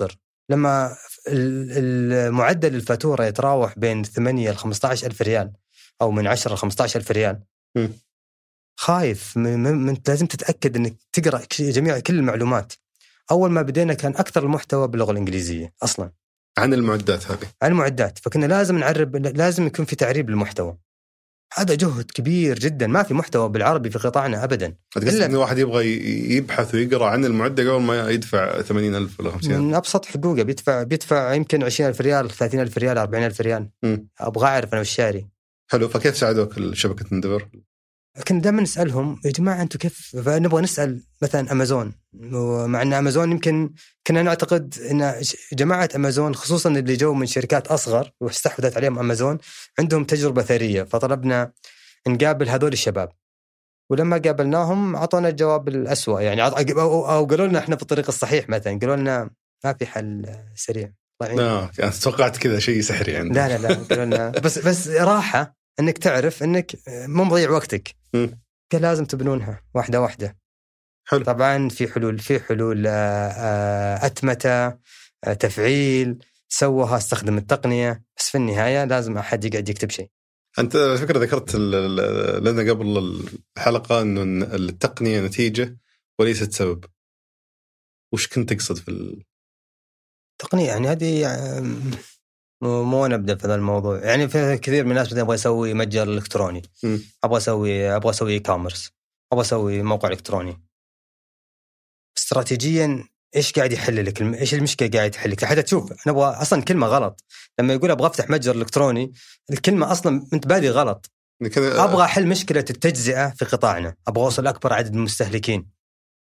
[SPEAKER 2] لما المعدل الفاتورة يتراوح بين ثمانية لخمسة عشر ألف ريال أو من عشرة لخمسة عشر ألف ريال
[SPEAKER 3] م.
[SPEAKER 2] خايف من, من لازم تتأكد أنك تقرأ جميع كل المعلومات. أول ما بدينا كان أكثر المحتوى باللغة الإنجليزية أصلا
[SPEAKER 3] عن المعدات هذه،
[SPEAKER 2] عن المعدات، فكنا لازم نعرب، لازم يكون في تعريب للمحتوى. هذا جهد كبير جدا، ما في محتوى بالعربي في قطاعنا أبدا.
[SPEAKER 3] إلا إن واحد يبغى يبحث ويقرأ عن المعدة قبل ما يدفع ثمانين ألف ولا خمسين ألف.
[SPEAKER 2] من أبسط حقوقه بيدفع بيدفع يمكن عشرين ألف ريال، ثلاثين ألف ريال، أربعين ألف ريال.
[SPEAKER 3] م.
[SPEAKER 2] أبغى أعرف أنا وش شاري.
[SPEAKER 3] حلو. فكيف ساعدوك الشبكة اندفر؟
[SPEAKER 2] كنا دائما نسألهم يا جماعة أنتوا كيف، فنبغى نسأل مثلا أمازون، ومع أن أمازون يمكن كنا نعتقد أن جماعة أمازون خصوصا اللي جو من شركات أصغر واستحوذت عليهم أمازون عندهم تجربة ثرية، فطلبنا نقابل هذول الشباب، ولما قابلناهم عطونا الجواب الأسوأ يعني، أو قالوا لنا إحنا في الطريق الصحيح، مثلا قالوا لنا ما في حل سريع.
[SPEAKER 3] لا يعني توقعت كذا شيء سحري يعني.
[SPEAKER 2] لا لا لا قالوا لنا بس بس راحة انك تعرف انك مو مضيع وقتك، كان لازم تبنونها واحده واحده.
[SPEAKER 3] حلو.
[SPEAKER 2] طبعا في حلول، في حلول اتمته، تفعيل، سوها، استخدم التقنيه، بس في النهايه لازم احد يقعد يكتب شيء.
[SPEAKER 3] انت فكره ذكرت لنا قبل الحلقه انه التقنيه نتيجه وليست سبب. وش كنت تقصد في
[SPEAKER 2] التقنيه؟ يعني هذه مو مو نبدأ في هذا الموضوع. يعني في كثير من الناس أبغى يسوي متجر إلكتروني، م. أبغى أسوي أبغى أسوي إي كوميرس، أبغى أسوي موقع إلكتروني. استراتيجيا إيش قاعد يحل لك؟ إيش المشكلة قاعد يحل لك؟ حتى تشوف أنا أبغى أصلا كلمة غلط لما يقول أبغى أفتح متجر إلكتروني، الكلمة أصلا أنت بادي غلط. أبغى أحل مشكلة التجزئة في قطاعنا، أبغى أوصل أكبر عدد من المستهلكين.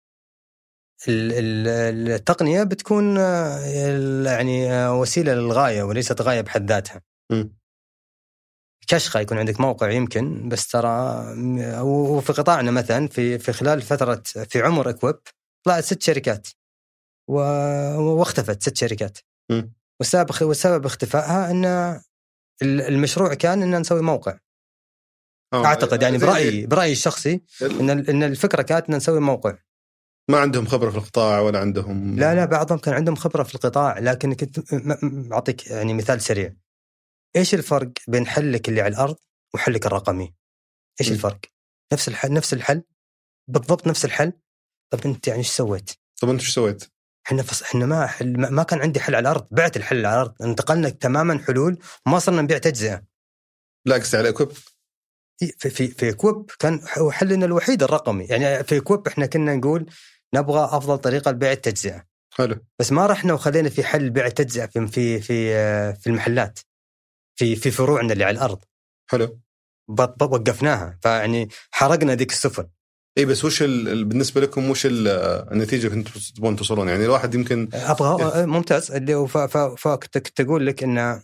[SPEAKER 2] التقنية بتكون يعني وسيلة للغاية وليست غاية بحد ذاتها. كشخة يكون عندك موقع يمكن، بس ترى وفي قطاعنا مثلا في في خلال فترة في عمر إكويب طلعت ست شركات واختفت ست شركات، والسبب والسبب اختفائها أن المشروع كان أن نسوي موقع. أعتقد يعني برأيي برأيي الشخصي أن أن الفكرة كانت أن نسوي موقع.
[SPEAKER 3] ما عندهم خبرة في القطاع ولا عندهم.
[SPEAKER 2] لا لا بعضهم كان عندهم خبرة في القطاع، لكن كنت أعطيك يعني مثال سريع. إيش الفرق بين حلك اللي على الأرض وحلك الرقمي؟ إيش م. الفرق؟ نفس الحل، نفس الحل بالضبط، نفس الحل. طب أنت يعني إيش سويت؟
[SPEAKER 3] طب أنت إيش سويت؟
[SPEAKER 2] إحنا فص... إحنا ما حل... ما كان عندي حل على الأرض، بعت الحل على الأرض، انتقلنا تماما حلول وما صرنا نبيع تجزئة.
[SPEAKER 3] لا قصدي على إكويب.
[SPEAKER 2] في في في إكويب كان حلنا الوحيد الرقمي. يعني في إكويب إحنا كنا نقول نبغى أفضل طريقة لبيع التجزئة.
[SPEAKER 3] حلو.
[SPEAKER 2] بس ما رحنا وخلينا في حل بيع التجزئة في في في في المحلات، في في فروعنا اللي على الأرض.
[SPEAKER 3] حلو.
[SPEAKER 2] وقفناها، فيعني حرقنا ذيك السفن.
[SPEAKER 3] اي بس وش بالنسبه لكم وش النتيجه كنتوا تبون توصلون؟ يعني الواحد يمكن
[SPEAKER 2] ابغى ممتاز اللي فكنت تقول لك انه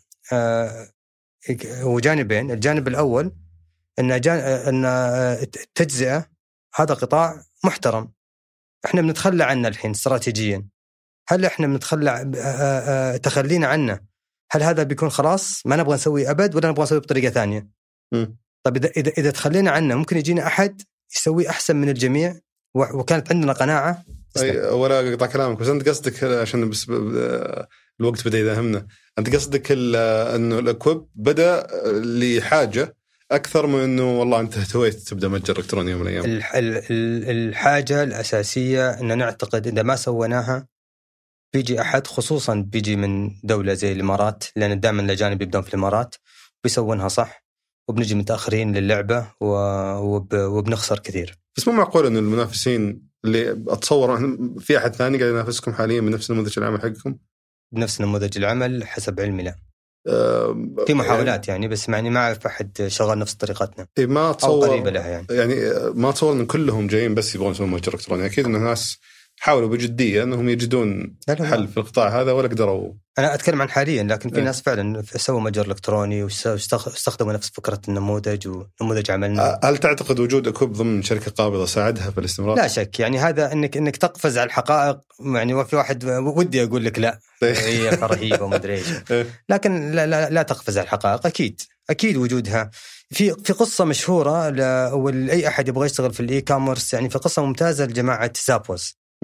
[SPEAKER 2] وجانبين. الجانب الاول ان ان التجزئه هذا قطاع محترم، احنا بنتخلى عنه الحين استراتيجيا. هل احنا بنتخلى تخلينا عنه؟ هل هذا بيكون خلاص ما نبغى نسوي ابد ولا نبغى نسوي بطريقه ثانيه؟ م. طيب اذا اذا اذا تخلينا عنه ممكن يجينا احد يسوي أحسن من الجميع وكانت عندنا قناعة.
[SPEAKER 3] أي ولا قطع كلامك، بس أنت قصدك عشان بس الوقت بدأ يداهمنا، أنت قصدك أنه الأكويب بدأ لحاجة أكثر من أنه والله أنت اهتويت تبدأ متجر إلكتروني يوم من الأيام.
[SPEAKER 2] الحاجة الأساسية أن نعتقد إذا ما سويناها بيجي أحد، خصوصا بيجي من دولة زي الإمارات، لأن دائما الأجانب يبدون في الإمارات بيسوونها صح، وبنجي متأخرين للعبة وب... وبنخسر كثير.
[SPEAKER 3] بس مو معقول أن المنافسين اللي أتصور في أحد ثاني قاعد ينافسكم حاليا بنفس نموذج العمل حقكم؟
[SPEAKER 2] بنفس نموذج العمل حسب علمي لا. أه في محاولات يعني, يعني بس يعني ما أعرف أحد شغال نفس طريقتنا.
[SPEAKER 3] إيه ما أتصور
[SPEAKER 2] قريبة لها يعني.
[SPEAKER 3] يعني ما أتصور أن كلهم جايين بس يبغون يسوون متجر إلكتروني. أكيد أن الناس حاولوا بجدية أنهم يجدون حل في القطاع هذا ولا قدروا.
[SPEAKER 2] أنا أتكلم عن حاليا، لكن في ناس فعلا سووا متجر إلكتروني واستخدموا نفس فكرة النموذج ونموذج عملنا.
[SPEAKER 3] هل تعتقد وجود أكويب ضمن شركة قابضة ساعدها في الاستمرار؟
[SPEAKER 2] لا شك، يعني هذا إنك إنك تقفز على الحقائق. يعني وفي واحد ودي أقول لك لا هي رهيبة وما أدري إيش، لكن لا, لا لا تقفز على الحقائق. أكيد أكيد وجودها. في في قصة مشهورة لأي أحد يبغى يشتغل في الإي كوميرس، يعني في قصة ممتازة لجماعة زابوس.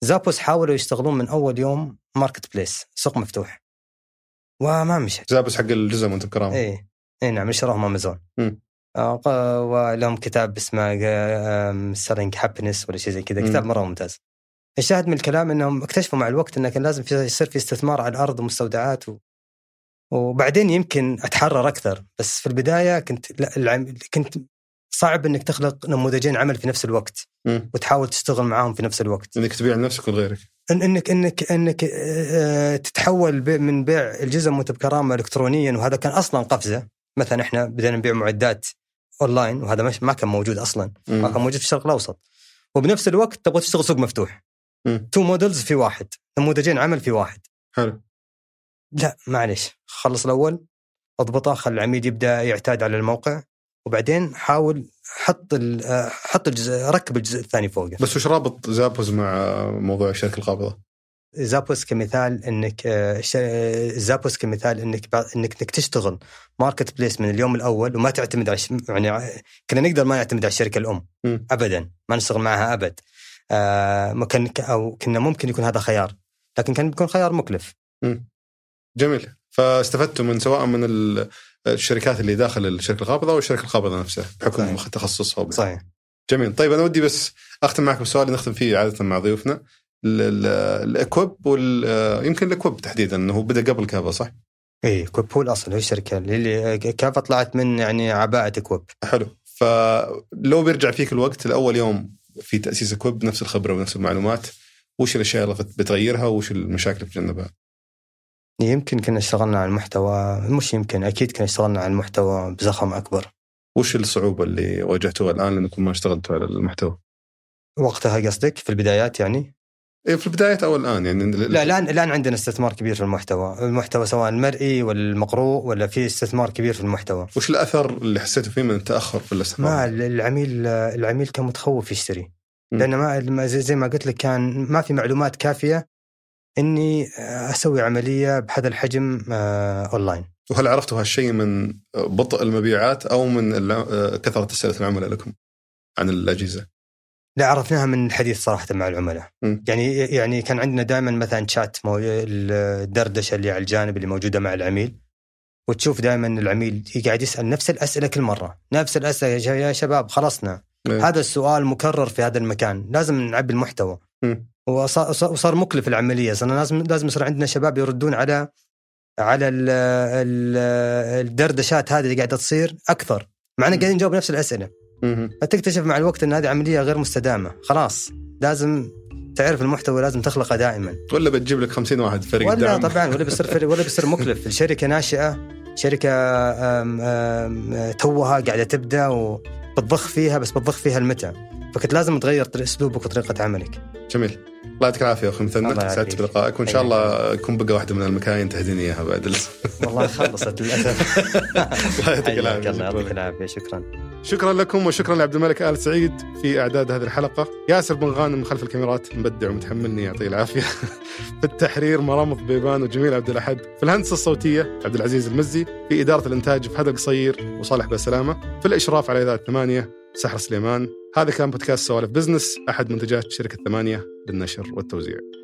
[SPEAKER 2] زابوس حاولوا يشتغلون من أول يوم ماركت بليس، سوق مفتوح، وما مشت.
[SPEAKER 3] زابوس حق الجزم وانت بكرامة.
[SPEAKER 2] إيه إيه نعم، اشتراهم أمازون. آه ولهم كتاب اسمه Selling Happiness ولا شيء زي كذا، كتاب مرة ممتاز. الشاهد من الكلام إنهم اكتشفوا مع الوقت إنه كان لازم في يصير في استثمار على الأرض ومستودعات و... وبعدين يمكن أتحرر أكثر، بس في البداية كنت لا العم... كنت صعب إنك تخلق نموذجين عمل في نفس الوقت م. وتحاول تشتغل معاهم في نفس الوقت.
[SPEAKER 3] إنك تبيع لنفسك ولغيرك.
[SPEAKER 2] إن إنك إنك إنك تتحول من بيع الجزم وأنت بكرامة إلكترونيا، وهذا كان أصلا قفزة. مثلا إحنا بدأنا نبيع معدات أونلاين، وهذا مش ما كان موجود أصلا، م. ما كان موجود في الشرق الأوسط. وبنفس الوقت تبغى تشتغل سوق مفتوح، تو مودلز في واحد، نموذجين عمل في واحد.
[SPEAKER 3] حلو.
[SPEAKER 2] لا معليش، خلص الأول، اضبطه، خلي العميل يبدأ يعتاد على الموقع، وبعدين حاول حط حط الجزء، ركب الجزء الثاني فوقه.
[SPEAKER 3] بس وش رابط زابوس مع موضوع الشركة القابضة؟
[SPEAKER 2] زابوس كمثال انك زابوس كمثال انك انك انك تشتغل ماركت بليس من اليوم الاول، وما تعتمد على يعني كنا نقدر ما نعتمد على الشركة الأم م. ابدا، ما نشتغل معها ابد. آه ما كان او كنا ممكن يكون هذا خيار، لكن كان بيكون خيار مكلف.
[SPEAKER 3] م. جميل. فاستفدتوا من سواء من الشركات اللي داخل الشركة القابضة أو الشركة القابضة نفسها بحكم صحيح. تخصصها.
[SPEAKER 2] صحيح.
[SPEAKER 3] جميل. طيب أنا ودي بس أختم معكم بسؤال نختم فيه عادة مع ضيوفنا، الأكوب وال يمكن الأكوب تحديدا أنه بدأ قبل كافا صح؟
[SPEAKER 2] إيه كوب هو الأصل، هو الشركة اللي كافا طلعت من يعني عباءة كوب.
[SPEAKER 3] حلو. فلو بيرجع فيك الوقت الأول يوم في تأسيس كوب، نفس الخبرة ونفس المعلومات، وش الأشياء اللي بتغيرها وش المشاكل اللي بتجنبها؟
[SPEAKER 2] يمكن كنا اشتغلنا على المحتوى، مش يمكن أكيد كنا اشتغلنا على المحتوى بزخم أكبر.
[SPEAKER 3] وش الصعوبة اللي واجهتوها الآن لأنكم ما اشتغلتوا على المحتوى؟
[SPEAKER 2] وقتها قصدك في البدايات يعني؟
[SPEAKER 3] إيه في البدايات أو الآن يعني؟
[SPEAKER 2] لا الآن الآن عندنا استثمار كبير في المحتوى، المحتوى سواء المرئي ولا المقروء، ولا في استثمار كبير في المحتوى.
[SPEAKER 3] وش الأثر اللي حسيته فيه من التأخر في الاستثمار؟
[SPEAKER 2] ما العميل العميل كان متخوف يشتري، لأن ما زي ما قلت لك كان ما في معلومات كافية إني أسوي عملية بهذا الحجم أونلاين.
[SPEAKER 3] وهل عرفتوا هالشيء من بطء المبيعات أو من كثرة أسئلة العملاء لكم عن الأجهزة؟
[SPEAKER 2] لا عرفناها من الحديث صراحة مع العملاء. م. يعني يعني كان عندنا دائما مثلا شات، الدردشة اللي على الجانب اللي موجودة مع العميل، وتشوف دائما العميل يقعد يسأل نفس الأسئلة كل مرة، نفس الأسئلة، يا شباب خلصنا م. هذا السؤال مكرر في هذا المكان، لازم نعبي المحتوى. م. وصار مكلف العملية، صار لازم لازم يصير عندنا شباب يردون على على ال ال الدردشات هذه اللي قاعدة تصير أكثر، معنا قاعدين نجاوب نفس الأسئلة. فتكتشف مع الوقت أن هذه عملية غير مستدامة، خلاص لازم تعرف المحتوى، لازم تخلقه دائما،
[SPEAKER 3] ولا بتجيب لك خمسين واحد فريق
[SPEAKER 2] ولا
[SPEAKER 3] دعم.
[SPEAKER 2] طبعا ولا بيصير ولا بيصير مكلف. الشركة ناشئة، شركة آم آم توها قاعدة تبدأ وبتضخ فيها، بس بتضخ فيها المتع، فكنت لازم تغير أسلوبك وطريقة عملك.
[SPEAKER 3] جميل. الله يعطيك العافية أخي مثنى، سعدت بلقائك، وإن شاء الله يكون بقى واحدة من المكاين تهديني إياها بعد.
[SPEAKER 2] والله خلصت للأسف.
[SPEAKER 3] الله يعطيك العافية.
[SPEAKER 2] الله يعطيك العافية. شكرا.
[SPEAKER 3] شكرا لكم، وشكرا لعبد الملك آل سعيد في إعداد هذه الحلقة. ياسر بن غانم من خلف الكاميرات مبدع ومتحملني، يعطيه العافية. في التحرير مرامط بيبان وجميل عبد الأحد. في الهندسة الصوتية عبد العزيز المزي. في إدارة الإنتاج فهد القصير وصالح بسلامة. في الإشراف على إذاعة ثمانية سحر سليمان. هذا كان بودكاست سوالف بزنس، أحد منتجات شركة ثمانية للنشر والتوزيع.